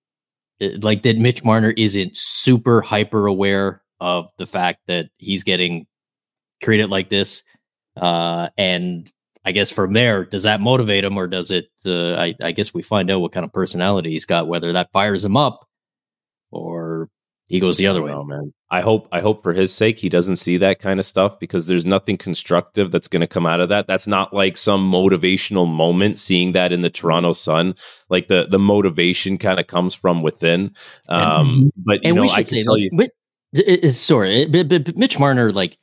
like that Mitch Marner isn't super hyper aware of the fact that he's getting treated like this? Uh, and I guess from there, does that motivate him, or does it, uh, I, I guess we find out what kind of personality he's got, whether that fires him up or he goes the other way.
Oh man, I hope I hope for his sake he doesn't see that kind of stuff, because there's nothing constructive that's going to come out of that. That's not like some motivational moment. Seeing that in the Toronto Sun, like the the motivation kind of comes from within. Um, and, but you
and
know,
we should
I can
say,
tell
like,
you,
but, it, sorry, but, but, but Mitch Marner, like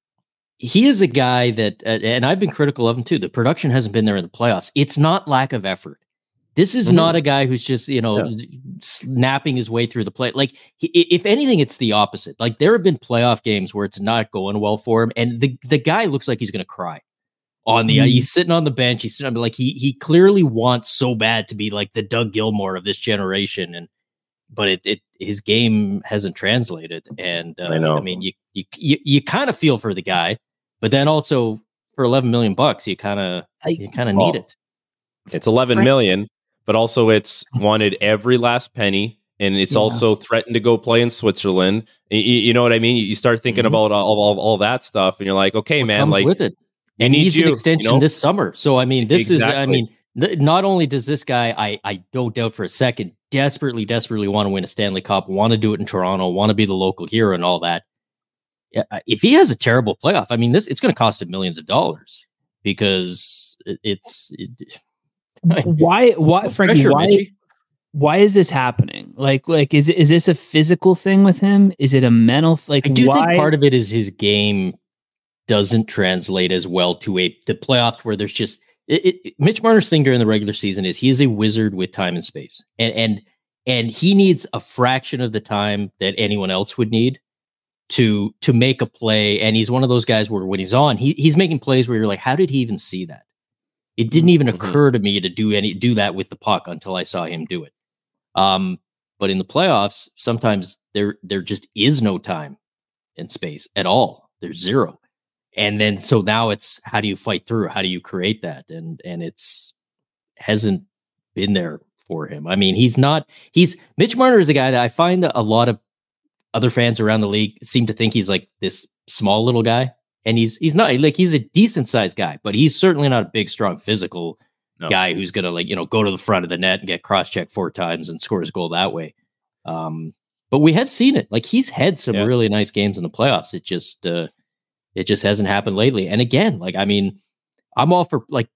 he is a guy that, uh, and I've been critical of him too. The production hasn't been there in the playoffs. It's not lack of effort. This is mm-hmm. not a guy who's just, you know, yeah. snapping his way through the play. Like, he, if anything, it's the opposite. Like, there have been playoff games where it's not going well for him, and the, the guy looks like he's going to cry on the. Mm-hmm. Uh, he's sitting on the bench. He's sitting on, like he he clearly wants so bad to be like the Doug Gilmour of this generation, and but it, it his game hasn't translated. And uh,
I know.
I mean, you you you, you kind of feel for the guy, but then also for eleven million bucks, you kind of you kind of need it.
It's eleven million, but also it's wanted every last penny. And it's yeah. also threatened to go play in Switzerland. You, you know what I mean? You start thinking mm-hmm. about all, all, all that stuff, and you're like, okay,
what
man,
comes
like
with it. And he needs you, an extension you know? this summer. So I mean, this exactly. is, I mean, th- not only does this guy, I, I don't doubt for a second, desperately, desperately want to win a Stanley Cup, want to do it in Toronto, want to be the local hero and all that. Yeah, if he has a terrible playoff, I mean, this it's going to cost him millions of dollars because it, it's it,
why, why, Frankie, why? Mitchie? Why is this happening? Like, like is is this a physical thing with him? Is it a mental? Like,
I do
why?
think part of it is his game doesn't translate as well to a the playoffs where there's just it, it, Mitch Marner's thing during the regular season is he is a wizard with time and space, and and and he needs a fraction of the time that anyone else would need to to make a play. And he's one of those guys where when he's on, he he's making plays where you're like, how did he even see that? It didn't even mm-hmm. occur to me to do any do that with the puck until I saw him do it. Um, but in the playoffs, sometimes there there just is no time and space at all. There's zero. And then so now it's how do you fight through? How do you create that? And and it's hasn't been there for him. I mean, he's not he's Mitch Marner is a guy that I find that a lot of other fans around the league seem to think he's like this small little guy. And he's he's not like he's a decent sized guy, but he's certainly not a big, strong, physical no. guy who's gonna like, you know, go to the front of the net and get cross checked four times and score his goal that way. Um, but we have seen it. Like he's had some yeah. really nice games in the playoffs. It just uh, it just hasn't happened lately. And again, like I mean, I'm all for like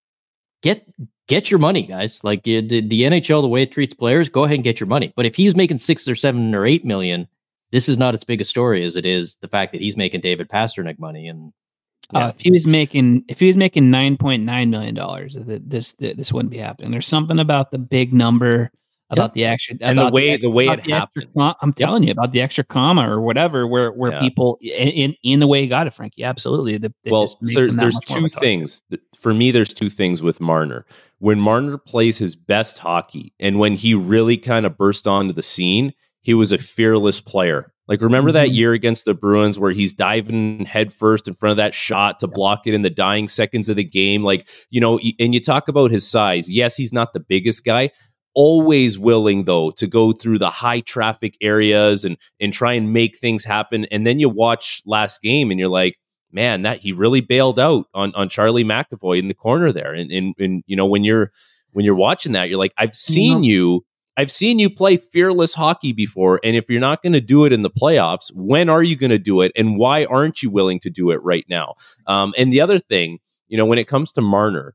get get your money, guys. Like the, the N H L, the way it treats players, go ahead and get your money. But if he's making six or seven or eight million, this is not as big a story as it is the fact that he's making David Pastrnak money. And
yeah. uh, if he was making if he was making nine point nine million dollars, this this wouldn't be happening. There's something about the big number, about yeah. the extra,
and
about
the way
the,
the way it happened.
Extra, I'm telling yep. you about the extra comma or whatever, where where yeah. people in in the way he got it, Frankie. Absolutely. The,
well, so there's, there's two things for me. There's two things with Marner. When Marner plays his best hockey, and when he really kind of burst onto the scene, he was a fearless player. Like, remember mm-hmm. that year against the Bruins where he's diving head first in front of that shot to block it in the dying seconds of the game? Like, you know, and you talk about his size. Yes, he's not the biggest guy. Always willing, though, to go through the high traffic areas and and try and make things happen. And then you watch last game and you're like, man, that he really bailed out on, on Charlie McAvoy in the corner there. And, and, and, you know, when you're when you're watching that, you're like, I've seen you. you I've seen you play fearless hockey before, and if you're not going to do it in the playoffs, when are you going to do it, and why aren't you willing to do it right now? Um, and the other thing, you know, when it comes to Marner,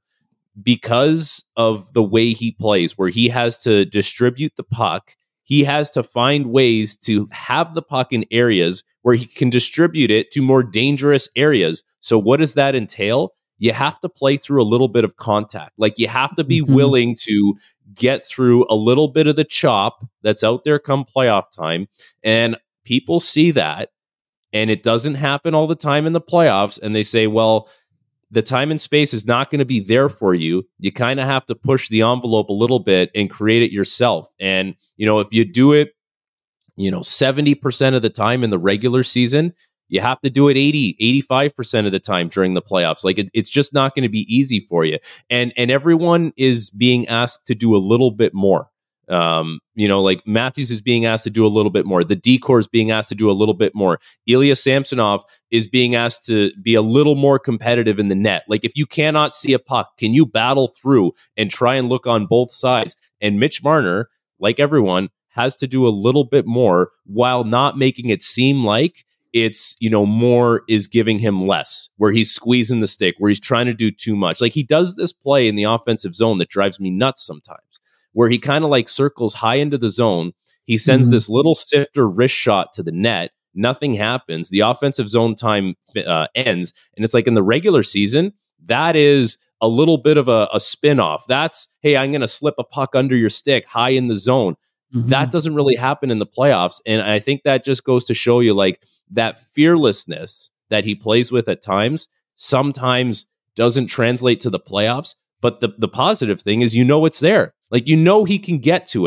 because of the way he plays, where he has to distribute the puck, he has to find ways to have the puck in areas where he can distribute it to more dangerous areas. So what does that entail? You have to play through a little bit of contact. Like you have to be mm-hmm. willing to get through a little bit of the chop that's out there come playoff time. And people see that, and it doesn't happen all the time in the playoffs. And they say, well, the time and space is not going to be there for you. You kind of have to push the envelope a little bit and create it yourself. And, you know, if you do it, you know, seventy percent of the time in the regular season, you have to do it eighty, eighty-five percent of the time during the playoffs. Like it, it's just not going to be easy for you. And and everyone is being asked to do a little bit more. Um, you know, like Matthews is being asked to do a little bit more. The D-Corps is being asked to do a little bit more. Ilya Samsonov is being asked to be a little more competitive in the net. Like if you cannot see a puck, can you battle through and try and look on both sides? And Mitch Marner, like everyone, has to do a little bit more while not making it seem like it's, you know, more is giving him less, where he's squeezing the stick, where he's trying to do too much. Like he does this play in the offensive zone that drives me nuts sometimes, where he kind of like circles high into the zone. He sends mm-hmm. this little sifter wrist shot to the net. Nothing happens. The offensive zone time uh, ends. And it's like in the regular season, that is a little bit of a, a spin-off. That's, hey, I'm going to slip a puck under your stick high in the zone. Mm-hmm. That doesn't really happen in the playoffs. And I think that just goes to show you like that fearlessness that he plays with at times sometimes doesn't translate to the playoffs. But the, the positive thing is, you know, it's there. Like, you know, he can get to it.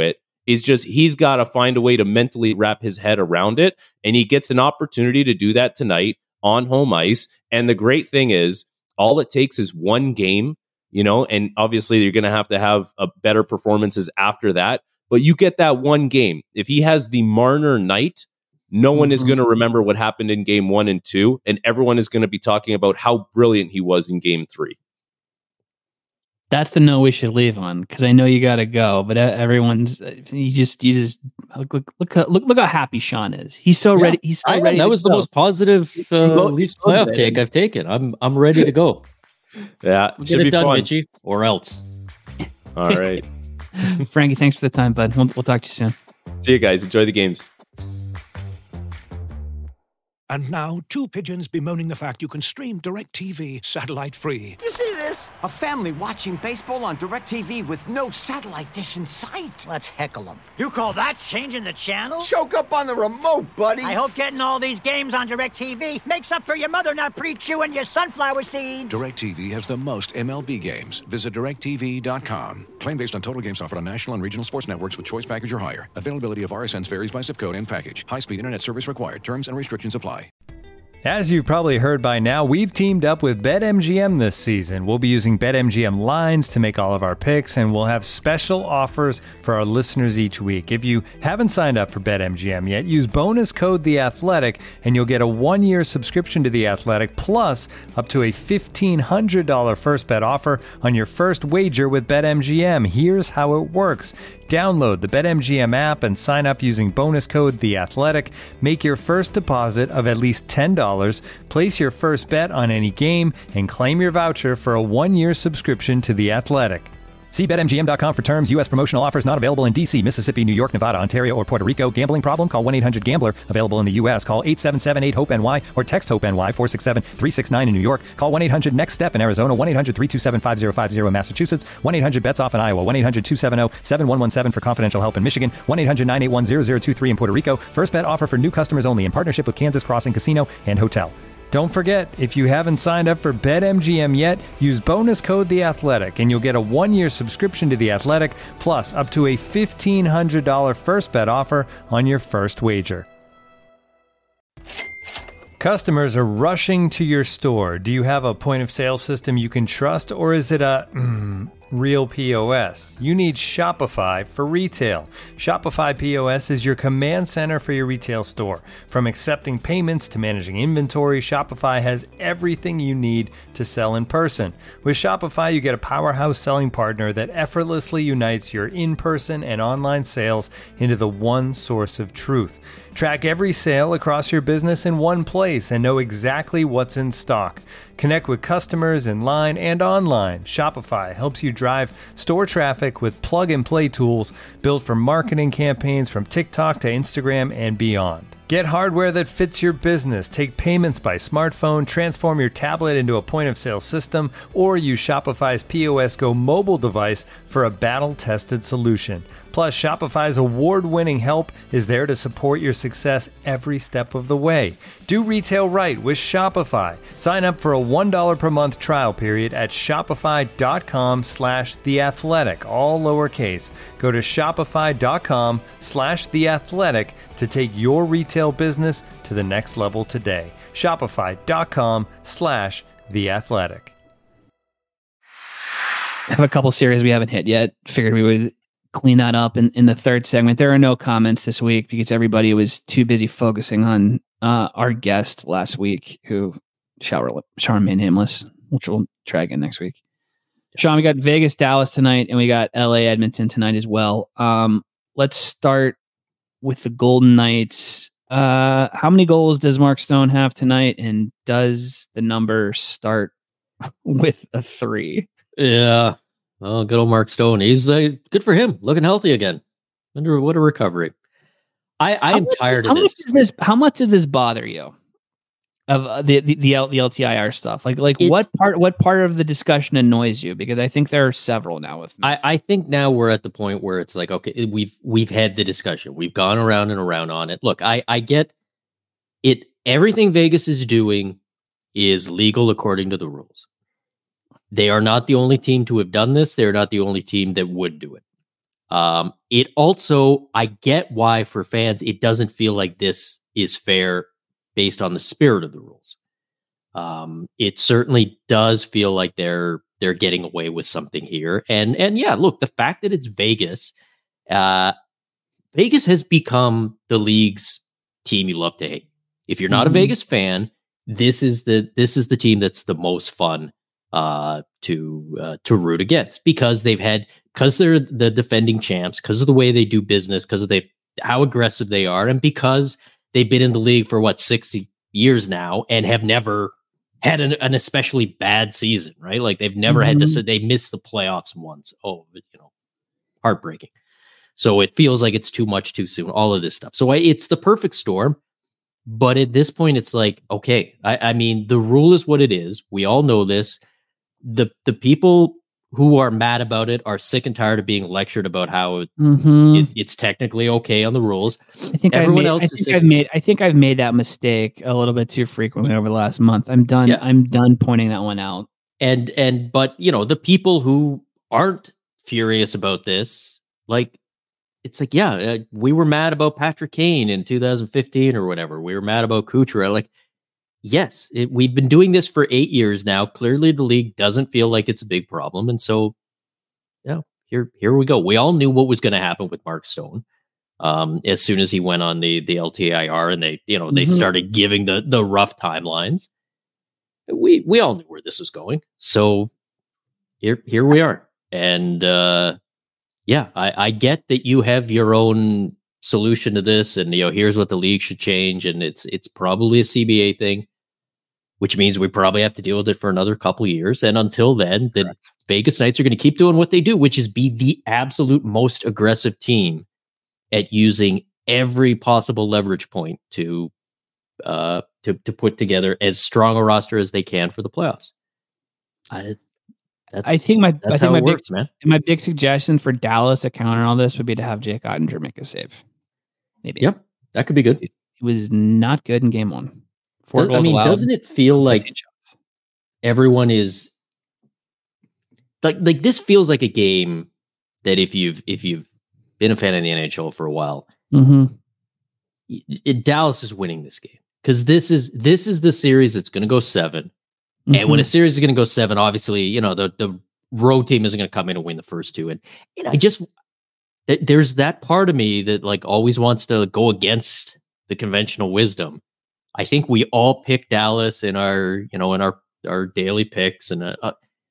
Is just he's got to find a way to mentally wrap his head around it. And he gets an opportunity to do that tonight on home ice. And the great thing is, all it takes is one game, you know, and obviously you're going to have to have a better performances after that. But you get that one game. If he has the Marner night, no one mm-hmm. is going to remember what happened in game one and two. And everyone is going to be talking about how brilliant he was in game three.
That's the note we should leave on, because I know you got to go, but everyone's you just you just look look look look, look how happy Sean is. He's so yeah, ready. He's so
I,
ready.
That was
go.
the most positive uh, Leafs playoff ready. take I've taken. I'm I'm ready to go.
Yeah,
we'll get it done, fun. Mitchie, or else.
All right,
Frankie. Thanks for the time, bud. We'll, we'll talk to you soon.
See you guys. Enjoy the games.
And now, two pigeons bemoaning the fact you can stream DirecTV satellite-free.
You see this? A family watching baseball on DirecTV with no satellite dish in sight.
Let's heckle them. You call that changing the channel?
Choke up on the remote, buddy.
I hope getting all these games on DirecTV makes up for your mother not pre-chewing your sunflower seeds.
DirecTV has the most M L B games. Visit direct T V dot com. Claim based on total games offered on national and regional sports networks with choice package or higher. Availability of R S Ns varies by zip code and package. High-speed internet service required. Terms and restrictions apply.
As you've probably heard by now, we've teamed up with BetMGM this season. We'll be using BetMGM lines to make all of our picks, and we'll have special offers for our listeners each week. If you haven't signed up for BetMGM yet, use bonus code The Athletic, and you'll get a one-year subscription to The Athletic, plus up to a fifteen hundred dollars first bet offer on your first wager with BetMGM. Here's how it works. Download the BetMGM app and sign up using bonus code The Athletic. Make your first deposit of at least ten dollars. Place your first bet on any game and claim your voucher for a one-year subscription to The Athletic. See Bet M G M dot com for terms. U S promotional offers not available in D C, Mississippi, New York, Nevada, Ontario, or Puerto Rico. Gambling problem? Call one eight hundred gambler. Available in the U S. Call eight seven seven eight hope N Y or text HOPE-NY four six seven three six nine in New York. Call one eight hundred next step in Arizona. one eight hundred three two seven five zero five zero in Massachusetts. one eight hundred bets off in Iowa. one eight hundred two seven zero seven one one seven for confidential help in Michigan. one eight hundred nine eight one zero zero two three in Puerto Rico. First bet offer for new customers only in partnership with Kansas Crossing Casino and Hotel. Don't forget, if you haven't signed up for BetMGM yet, use bonus code The Athletic, and you'll get a one-year subscription to The Athletic, plus up to a fifteen hundred dollars first bet offer on your first wager. Customers are rushing to your store. Do you have a point-of-sale system you can trust, or is it a mm, real P O S? You need Shopify for retail. Shopify P O S is your command center for your retail store. From accepting payments to managing inventory, Shopify has everything you need to sell in person. With Shopify, you get a powerhouse selling partner that effortlessly unites your in-person and online sales into the one source of truth. Track every sale across your business in one place and know exactly what's in stock. Connect with customers in line and online. Shopify helps you drive store traffic with plug-and-play tools built for marketing campaigns from TikTok to Instagram and beyond. Get hardware that fits your business. Take payments by smartphone, transform your tablet into a point-of-sale system, or use Shopify's P O S Go mobile device for a battle-tested solution. Plus, Shopify's award-winning help is there to support your success every step of the way. Do retail right with Shopify. Sign up for a one dollar per month trial period at shopify.com slash theathletic, all lowercase. Go to shopify.com slash theathletic to take your retail business to the next level today. Shopify.com slash theathletic.
I have a couple series we haven't hit yet. Figured we would clean that up in, in the third segment. There are no comments this week because everybody was too busy focusing on uh, our guest last week, who shall, shall remain nameless, which we'll try again next week. Sean, we got Vegas, Dallas tonight, and we got L A, Edmonton tonight as well. Um, let's start with the Golden Knights. Uh, how many goals does Mark Stone have tonight, and does the number start with a three?
Yeah. Oh, good old Mark Stone. He's uh, good for him. Looking healthy again. Wonder what a recovery. I, I am
much,
tired
of
of
this.
this.
this. How much does this bother you? Of uh, the the the, L, the L T I R stuff, like like
It's,
what part what part of the discussion annoys you? Because I think there are several now with me.
I, I think now we're at the point where it's like, okay, we've we've had the discussion. We've gone around and around on it. Look, I I get it. Everything Vegas is doing is legal according to the rules. They are not the only team to have done this. They're not the only team that would do it. Um, it also, I get why for fans, it doesn't feel like this is fair based on the spirit of the rules. Um, it certainly does feel like they're they're getting away with something here. And and yeah, look, the fact that it's Vegas, uh, Vegas has become the league's team you love to hate. If you're not mm-hmm. a Vegas fan, this is the this is the team that's the most fun uh, to uh, to root against, because they've had because they're the defending champs, because of the way they do business, because of they how aggressive they are, and because they've been in the league for what sixty years now and have never had an, an especially bad season, right? Like they've never mm-hmm. had to say they missed the playoffs once. Oh, you know, heartbreaking. So it feels like it's too much too soon, all of this stuff. So I, it's the perfect storm. But at this point, it's like, okay, I, I mean, the rule is what it is. We all know this. The the people who are mad about it are sick and tired of being lectured about how it,
mm-hmm.
it, it's technically okay on the rules.
I think
everyone
I've made,
else
I
is
think
sick.
I've made I think I've made that mistake a little bit too frequently over the last month. I'm done.
Yeah.
I'm done pointing that one out.
And and but you know, the people who aren't furious about this, like it's like, yeah, uh, we were mad about Patrick Kane in two thousand fifteen or whatever. We were mad about Kuchera. Like, yes, it, we've been doing this for eight years now. Clearly, the league doesn't feel like it's a big problem, and so, yeah, here here we go. We all knew what was going to happen with Mark Stone um, as soon as he went on the the L T I R, and they you know they mm-hmm. started giving the the rough timelines. We we all knew where this was going, so here here we are, and. uh Yeah, I, I get that you have your own solution to this, and you know, here's what the league should change, and it's it's probably a C B A thing, which means we probably have to deal with it for another couple of years. And until then, the Correct. Vegas Knights are going to keep doing what they do, which is be the absolute most aggressive team at using every possible leverage point to uh to to put together as strong a roster as they can for the playoffs. I. That's,
I think my
that's
I think
how
my
it
big,
works, man.
My big suggestion for Dallas to counter all this would be to have Jake Ottinger make a save. Maybe.
Yeah, that could be good.
He was not good in game one. Four
Does,
goals
I mean,
allowed,
doesn't it feel like
shots.
everyone is like like this feels like a game that if you've if you've been a fan of the N H L for a while,
mm-hmm.
it, it, Dallas is winning this game because this is this is the series that's going to go seven.
Mm-hmm.
And when a series is going to go seven, obviously, you know, the, the road team isn't going to come in and win the first two. And, and I just, th- there's that part of me that like always wants to go against the conventional wisdom. I think we all pick Dallas in our, you know, in our, our daily picks. And uh, uh,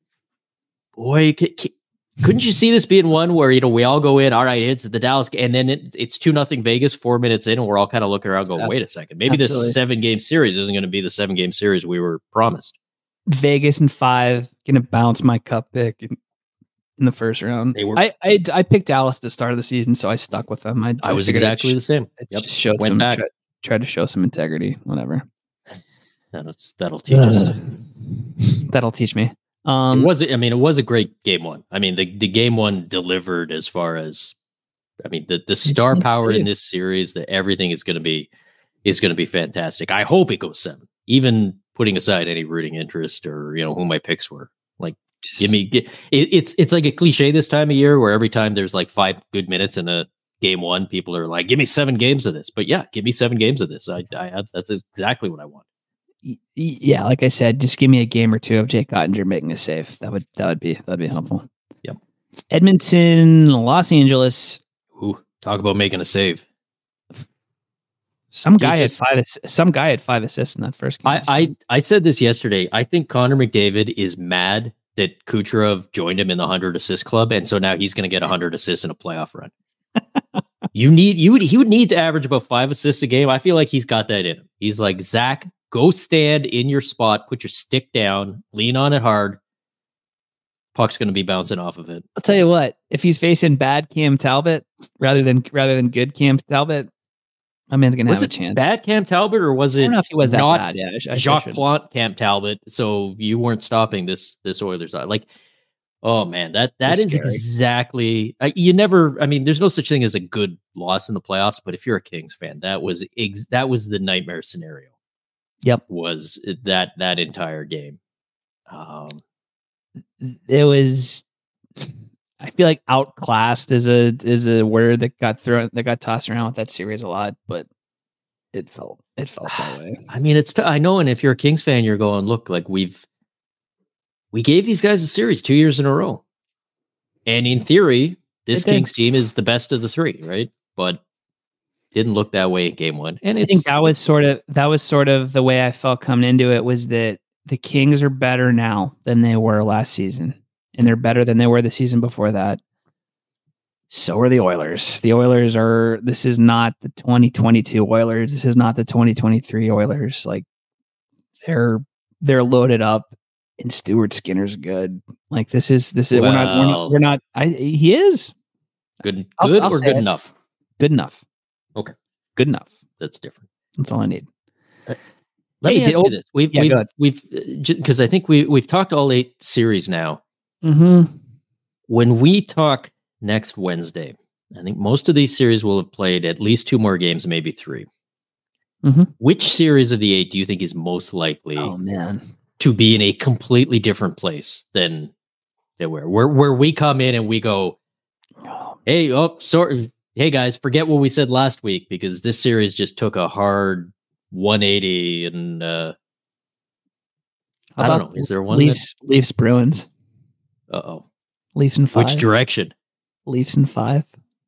boy, c- c- couldn't you see this being one where, you know, we all go in, all right, it's the Dallas, and then it, it's two nothing Vegas four minutes in, and we're all kind of looking around going, wait a second, maybe Absolutely. This seven game series isn't going to be the seven game series we were promised.
Vegas in five, gonna bounce my cup pick in, in the first round.
They were,
I, I I picked Dallas at the start of the season, so I stuck with them. I,
I was exactly sh- the same.
Yep. Just showed
Went
some,
back.
Try, tried to show some integrity, whatever.
That's, that'll teach uh, us.
That'll teach me. Um,
it was, I mean, it was a great game one. I mean, the, the game one delivered as far as, I mean, the, the star power in this series, that everything is going to be, is going to be fantastic. I hope it goes seven, even putting aside any rooting interest or, you know, who my picks were. Like, give me, get, it, it's, it's like a cliche this time of year where every time there's like five good minutes in a game one, people are like, give me seven games of this. But yeah, give me seven games of this. I, I that's exactly what I want.
Yeah, like I said, just give me a game or two of Jake Ottinger making a save. That would that would be that'd be helpful.
Yep.
Edmonton, Los Angeles.
Ooh, talk about making a save.
Some guy just, had five. Some guy had five assists in that first game.
I, I I said this yesterday. I think Connor McDavid is mad that Kucherov joined him in the hundred assist club, and so now he's going to get a hundred assists in a playoff run. you need you would he would need to average about five assists a game. I feel like he's got that in him. He's like, Zach, go stand in your spot, put your stick down, lean on it hard. Puck's going to be bouncing off of it.
I'll tell you what, if he's facing bad Cam Talbot rather than rather than good Cam Talbot, my man's going to have a chance.
Bad Cam Talbot, or was it
I don't know if he was that
not
bad. Yeah, I, I
Jacques
should.
Plante Cam Talbot? So you weren't stopping this this Oilers. Like, oh man, that that
They're
is
scary.
exactly. Uh, you never. I mean, there's no such thing as a good loss in the playoffs. But if you're a Kings fan, that was ex- that was the nightmare scenario.
Yep,
was that that entire game. Um,
it was. I feel like outclassed is a is a word that got thrown that got tossed around with that series a lot, but it felt it felt that way.
I mean, it's t- I know, and if you're a Kings fan, you're going, look, like we've we gave these guys a series two years in a row, and in theory, this Kings team is the best of the three, right? But didn't look that way in game one, and
I
it's,
think that was sort of that was sort of the way I felt coming into it was that the Kings are better now than they were last season. And they're better than they were the season before that. So are the Oilers. The Oilers are, this is not the twenty twenty-two Oilers. This is not the twenty twenty-three Oilers. Like they're, they're loaded up and Stuart Skinner's good. Like this is, this is,
well,
we're not, we're not, we're not, I, he is
good,
I'll,
good
I'll
or good
it.
enough?
Good enough.
Okay.
Good enough.
That's different.
That's all I need.
Uh, let
hey,
me ask
old,
you this. We've,
yeah,
we've, we've, because I think we, we've talked all eight series now.
Mm-hmm.
When we talk next Wednesday, I think most of these series will have played at least two more games, maybe three.
Mm-hmm.
Which series of the eight do you think is most likely
oh, man.
to be in a completely different place than they were? Where where we come in and we go, hey, oh, sorry, hey guys, forget what we said last week because this series just took a hard one eighty and uh, I don't know. Is there one?
Leafs, that... Leafs Bruins.
Uh oh.
Leafs in five.
Which direction?
Leafs in five.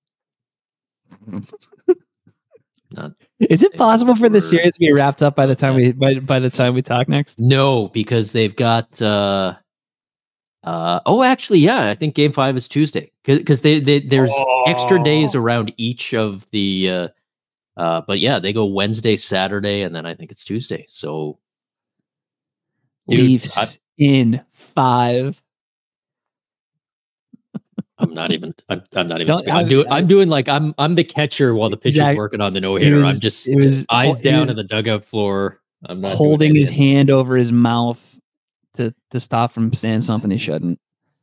Not
Is it possible for the series to be wrapped up by the time we by, by the time we talk next?
No, because they've got. Uh, uh, oh, actually, yeah. I think Game Five is Tuesday because they, they there's oh. extra days around each of the. Uh, uh, but yeah, they go Wednesday, Saturday, and then I think it's Tuesday. So,
dude, Leafs I, in five.
I'm not even. I'm, I'm not even. I'm, I'm doing. I'm doing like I'm. I'm the catcher while the pitcher's exactly. working on the no hitter. I'm just was, eyes down in the dugout floor. I'm not
holding his hand over his mouth to to stop from saying something he shouldn't.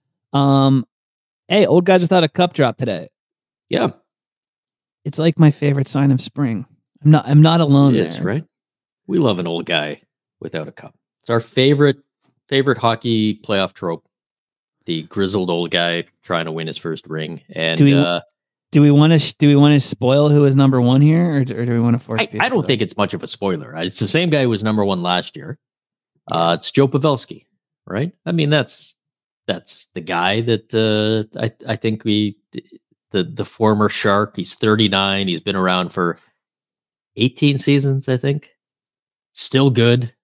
Um, hey, old guys without a cup drop today.
Yeah,
it's like my favorite sign of spring. I'm not. I'm not alone.
It is,
there.
Right? We love an old guy without a cup. It's our favorite favorite hockey playoff trope. The grizzled old guy trying to win his first ring, and
do we
uh,
do we want to do we want to spoil who is number one here, or, or do we want to force?
I, I don't think it's much of a spoiler. It's the same guy who was number one last year. Uh, it's Joe Pavelski, right? I mean, that's that's the guy that uh, I I think we the the former Shark. He's thirty-nine. He's been around for eighteen seasons, I think. Still good.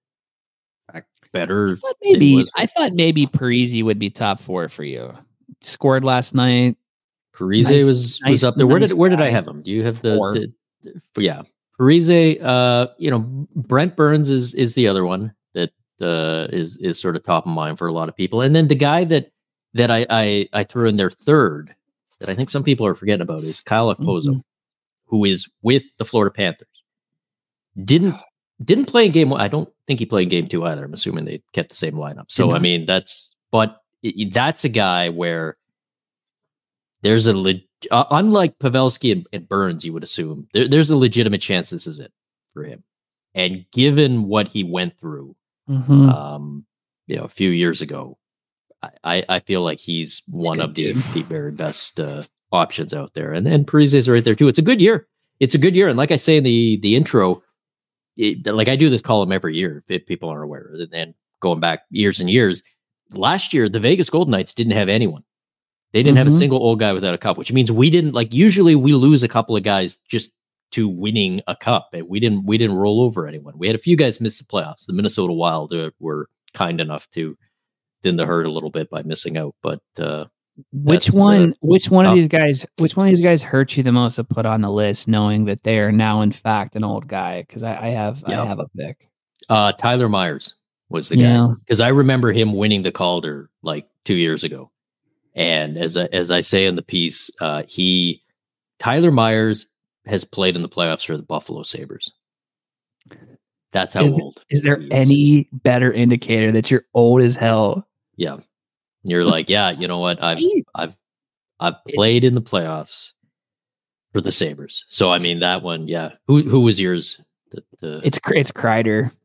Better.
I thought maybe I thought maybe Parise would be top four for you. Scored last night.
Parise nice, was nice, was up there. Where nice did where guy. did I have him? Do you have the, the, the yeah? Parise. Uh, you know, Brent Burns is is the other one that uh, is is sort of top of mind for a lot of people. And then the guy that that I I, I threw in there third that I think some people are forgetting about is Kyle Okposo, mm-hmm. who is with the Florida Panthers. Didn't. Didn't play in game one. I don't think he played in game two either. I'm assuming they kept the same lineup. So, mm-hmm. I mean, that's, but it, that's a guy where there's a, le- uh, unlike Pavelski and, and Burns, you would assume, there, there's a legitimate chance this is it for him. And given what he went through,
mm-hmm.
um, you know, a few years ago, I, I feel like he's one of the, the very best uh, options out there. And then Parise is right there too. It's a good year. It's a good year. And like I say in the, the intro, It, like I do this column every year, if people aren't aware, and going back years and years. Last year, the Vegas Golden Knights didn't have anyone. They didn't mm-hmm. have a single old guy without a cup, which means we didn't like. Usually, we lose a couple of guys just to winning a cup, and we didn't. We didn't roll over anyone. We had a few guys miss the playoffs. The Minnesota Wild uh, were kind enough to thin the herd a little bit by missing out, but. Uh,
Which one? Uh, which one of these guys? Which one of these guys hurt you the most to put on the list, knowing that they are now, in fact, an old guy? Because I, I have, yeah. I have a pick.
Uh, Tyler Myers was the yeah. guy because I remember him winning the Calder like two years ago, and as I, as I say in the piece, uh, he Tyler Myers has played in the playoffs for the Buffalo Sabres. That's how
is,
old.
Is there any better indicator that you're old as hell?
Yeah. You're like, yeah, you know what? I've I've I've played in the playoffs for the Sabres. So I mean that one, yeah. Who who was yours? The, the...
It's it's Kreider.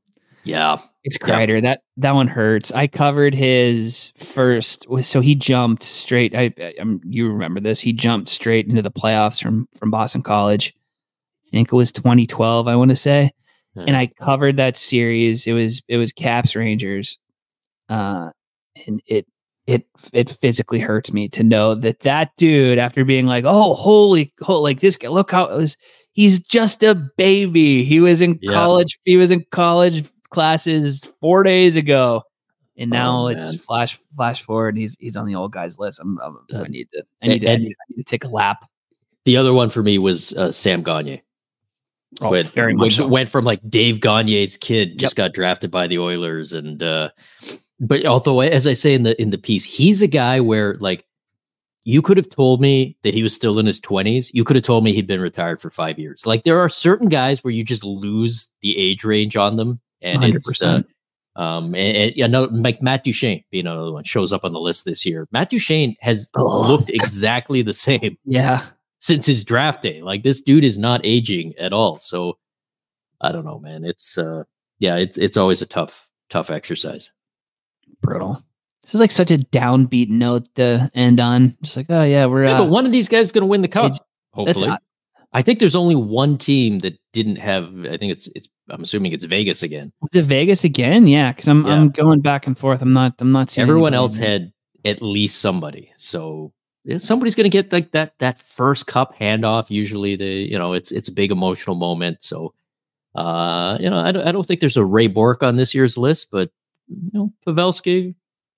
Yeah,
it's Kreider. Yeah. That that one hurts. I covered his first, so he jumped straight. I, I I'm, you remember this? He jumped straight into the playoffs from from Boston College. I think it was twenty twelve. I want to say, hmm. and I covered that series. It was it was Caps Rangers, uh, and it it it physically hurts me to know that that dude, after being like, oh holy, holy like this guy, look how it was. He's just a baby. He was in yeah. college. He was in college classes four days ago, and now oh, it's flash flash forward. And he's he's on the old guys list. I'm, I'm, I need to I need to, I need, I need to take a lap.
The other one for me was uh, Sam Gagner.
Oh,
went,
very much
went,
so.
went from like Dave Gagner's kid, just yep. got drafted by the Oilers, and uh, but although as I say in the in the piece, he's a guy where like you could have told me that he was still in his twenties. You could have told me he'd been retired for five years. Like there are certain guys where you just lose the age range on them. And one hundred percent. It's, uh, um, and, and you know, like Matt Duchene being another one shows up on the list this year. Matt Duchene has oh. looked exactly the same.
Yeah.
Since his draft day. Like this dude is not aging at all. So I don't know, man. It's, uh, yeah, it's, it's always a tough, tough exercise.
Brutal. This is like such a downbeat note to end on. Just like, oh yeah, we're,
yeah,
uh,
but one of these guys is going to win the cup. Age, hopefully.
Not,
I think there's only one team that didn't have, I think it's, it's, I'm assuming it's Vegas again.
Was it Vegas again? Yeah. Cause I'm, yeah. I'm going back and forth. I'm not, I'm not seeing
everyone else had at least somebody. So yeah, somebody's going to get like that, that first cup handoff. Usually the, you know, it's, it's a big emotional moment. So, uh, you know, I don't, I don't think there's a Ray Bourque on this year's list, but you know, Pavelski.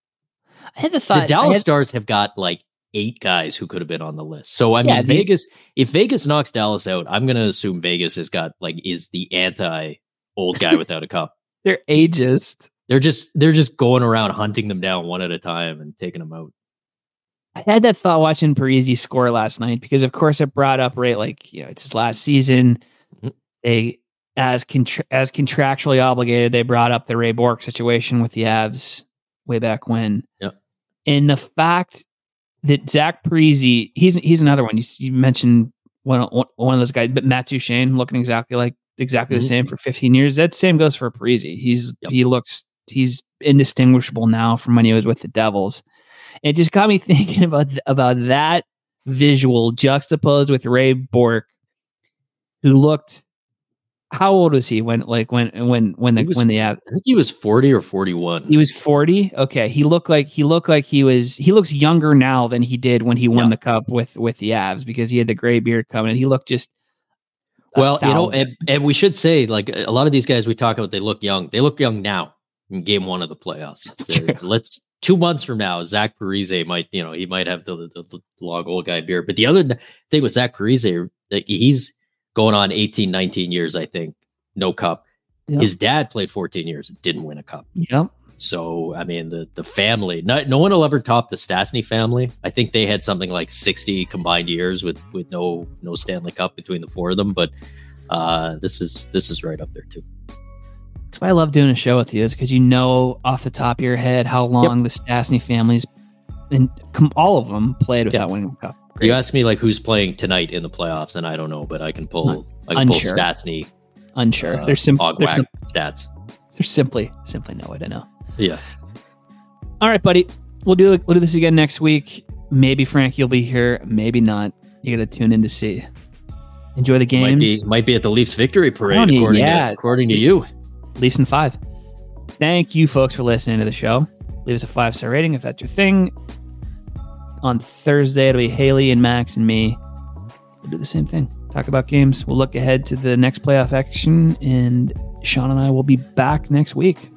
I had the thought
the Dallas
had,
Stars have got like eight guys who could have been on the list. So I mean, yeah, they, Vegas, if Vegas knocks Dallas out, I'm going to assume Vegas has got like, is the anti old guy without a cup.
They're ageist.
They're just, they're just going around hunting them down one at a time and taking them out.
I had that thought watching Parise score last night because of course it brought up right. Like, you know, it's his last season. Mm-hmm. They, as contra- as contractually obligated, they brought up the Ray Bourque situation with the Avs way back when.
Yep.
And the fact that Zach Parise, he's he's another one. You, you mentioned one one of those guys, but Matt Duchene looking exactly like exactly mm-hmm. the same for fifteen years. That same goes for Parise. He's yep. he looks he's indistinguishable now from when he was with the Devils. It just got me thinking about about that visual juxtaposed with Ray Bourque, who looked. How old was he when like when when when the
was,
when the Avs?
I think he was forty or forty-one.
He was forty. Okay, he looked like he looked like he was. He looks younger now than he did when he won yeah. the cup with with the Avs because he had the gray beard coming. And he looked just
well, you know, and, and we should say like a lot of these guys we talk about, they look young. They look young now in game one of the playoffs. Let's two months from now, Zach Parise might you know he might have the the, the long old guy beard. But the other thing with Zach Parise, he's going on eighteen, nineteen years, I think, no cup. Yep. His dad played fourteen years and didn't win a cup.
Yep.
So, I mean, the the family, no, no one will ever top the Stastny family. I think they had something like sixty combined years with with no no Stanley Cup between the four of them. But uh, this is this is right up there, too.
That's why I love doing a show with you, is because you know off the top of your head how long yep. the Stastny families, and com- all of them, played without yep. winning a cup.
Great. You ask me like who's playing tonight in the playoffs, and I don't know, but I can pull I can
Unsure.
pull Stastny.
Unsure.
Uh,
there's simple sim-
stats.
There's simply simply no way to know.
Yeah.
All right, buddy. We'll do we'll do this again next week. Maybe Frank, you'll be here. Maybe not. You got to tune in to see. Enjoy the games.
Might be, might be at the Leafs victory parade, you, according, yeah. to, according to you.
Leafs in five. Thank you, folks, for listening to the show. Leave us a five star rating if that's your thing. On Thursday, it'll be Haley and Max and me. We'll do the same thing. Talk about games. We'll look ahead to the next playoff action, and Sean and I will be back next week.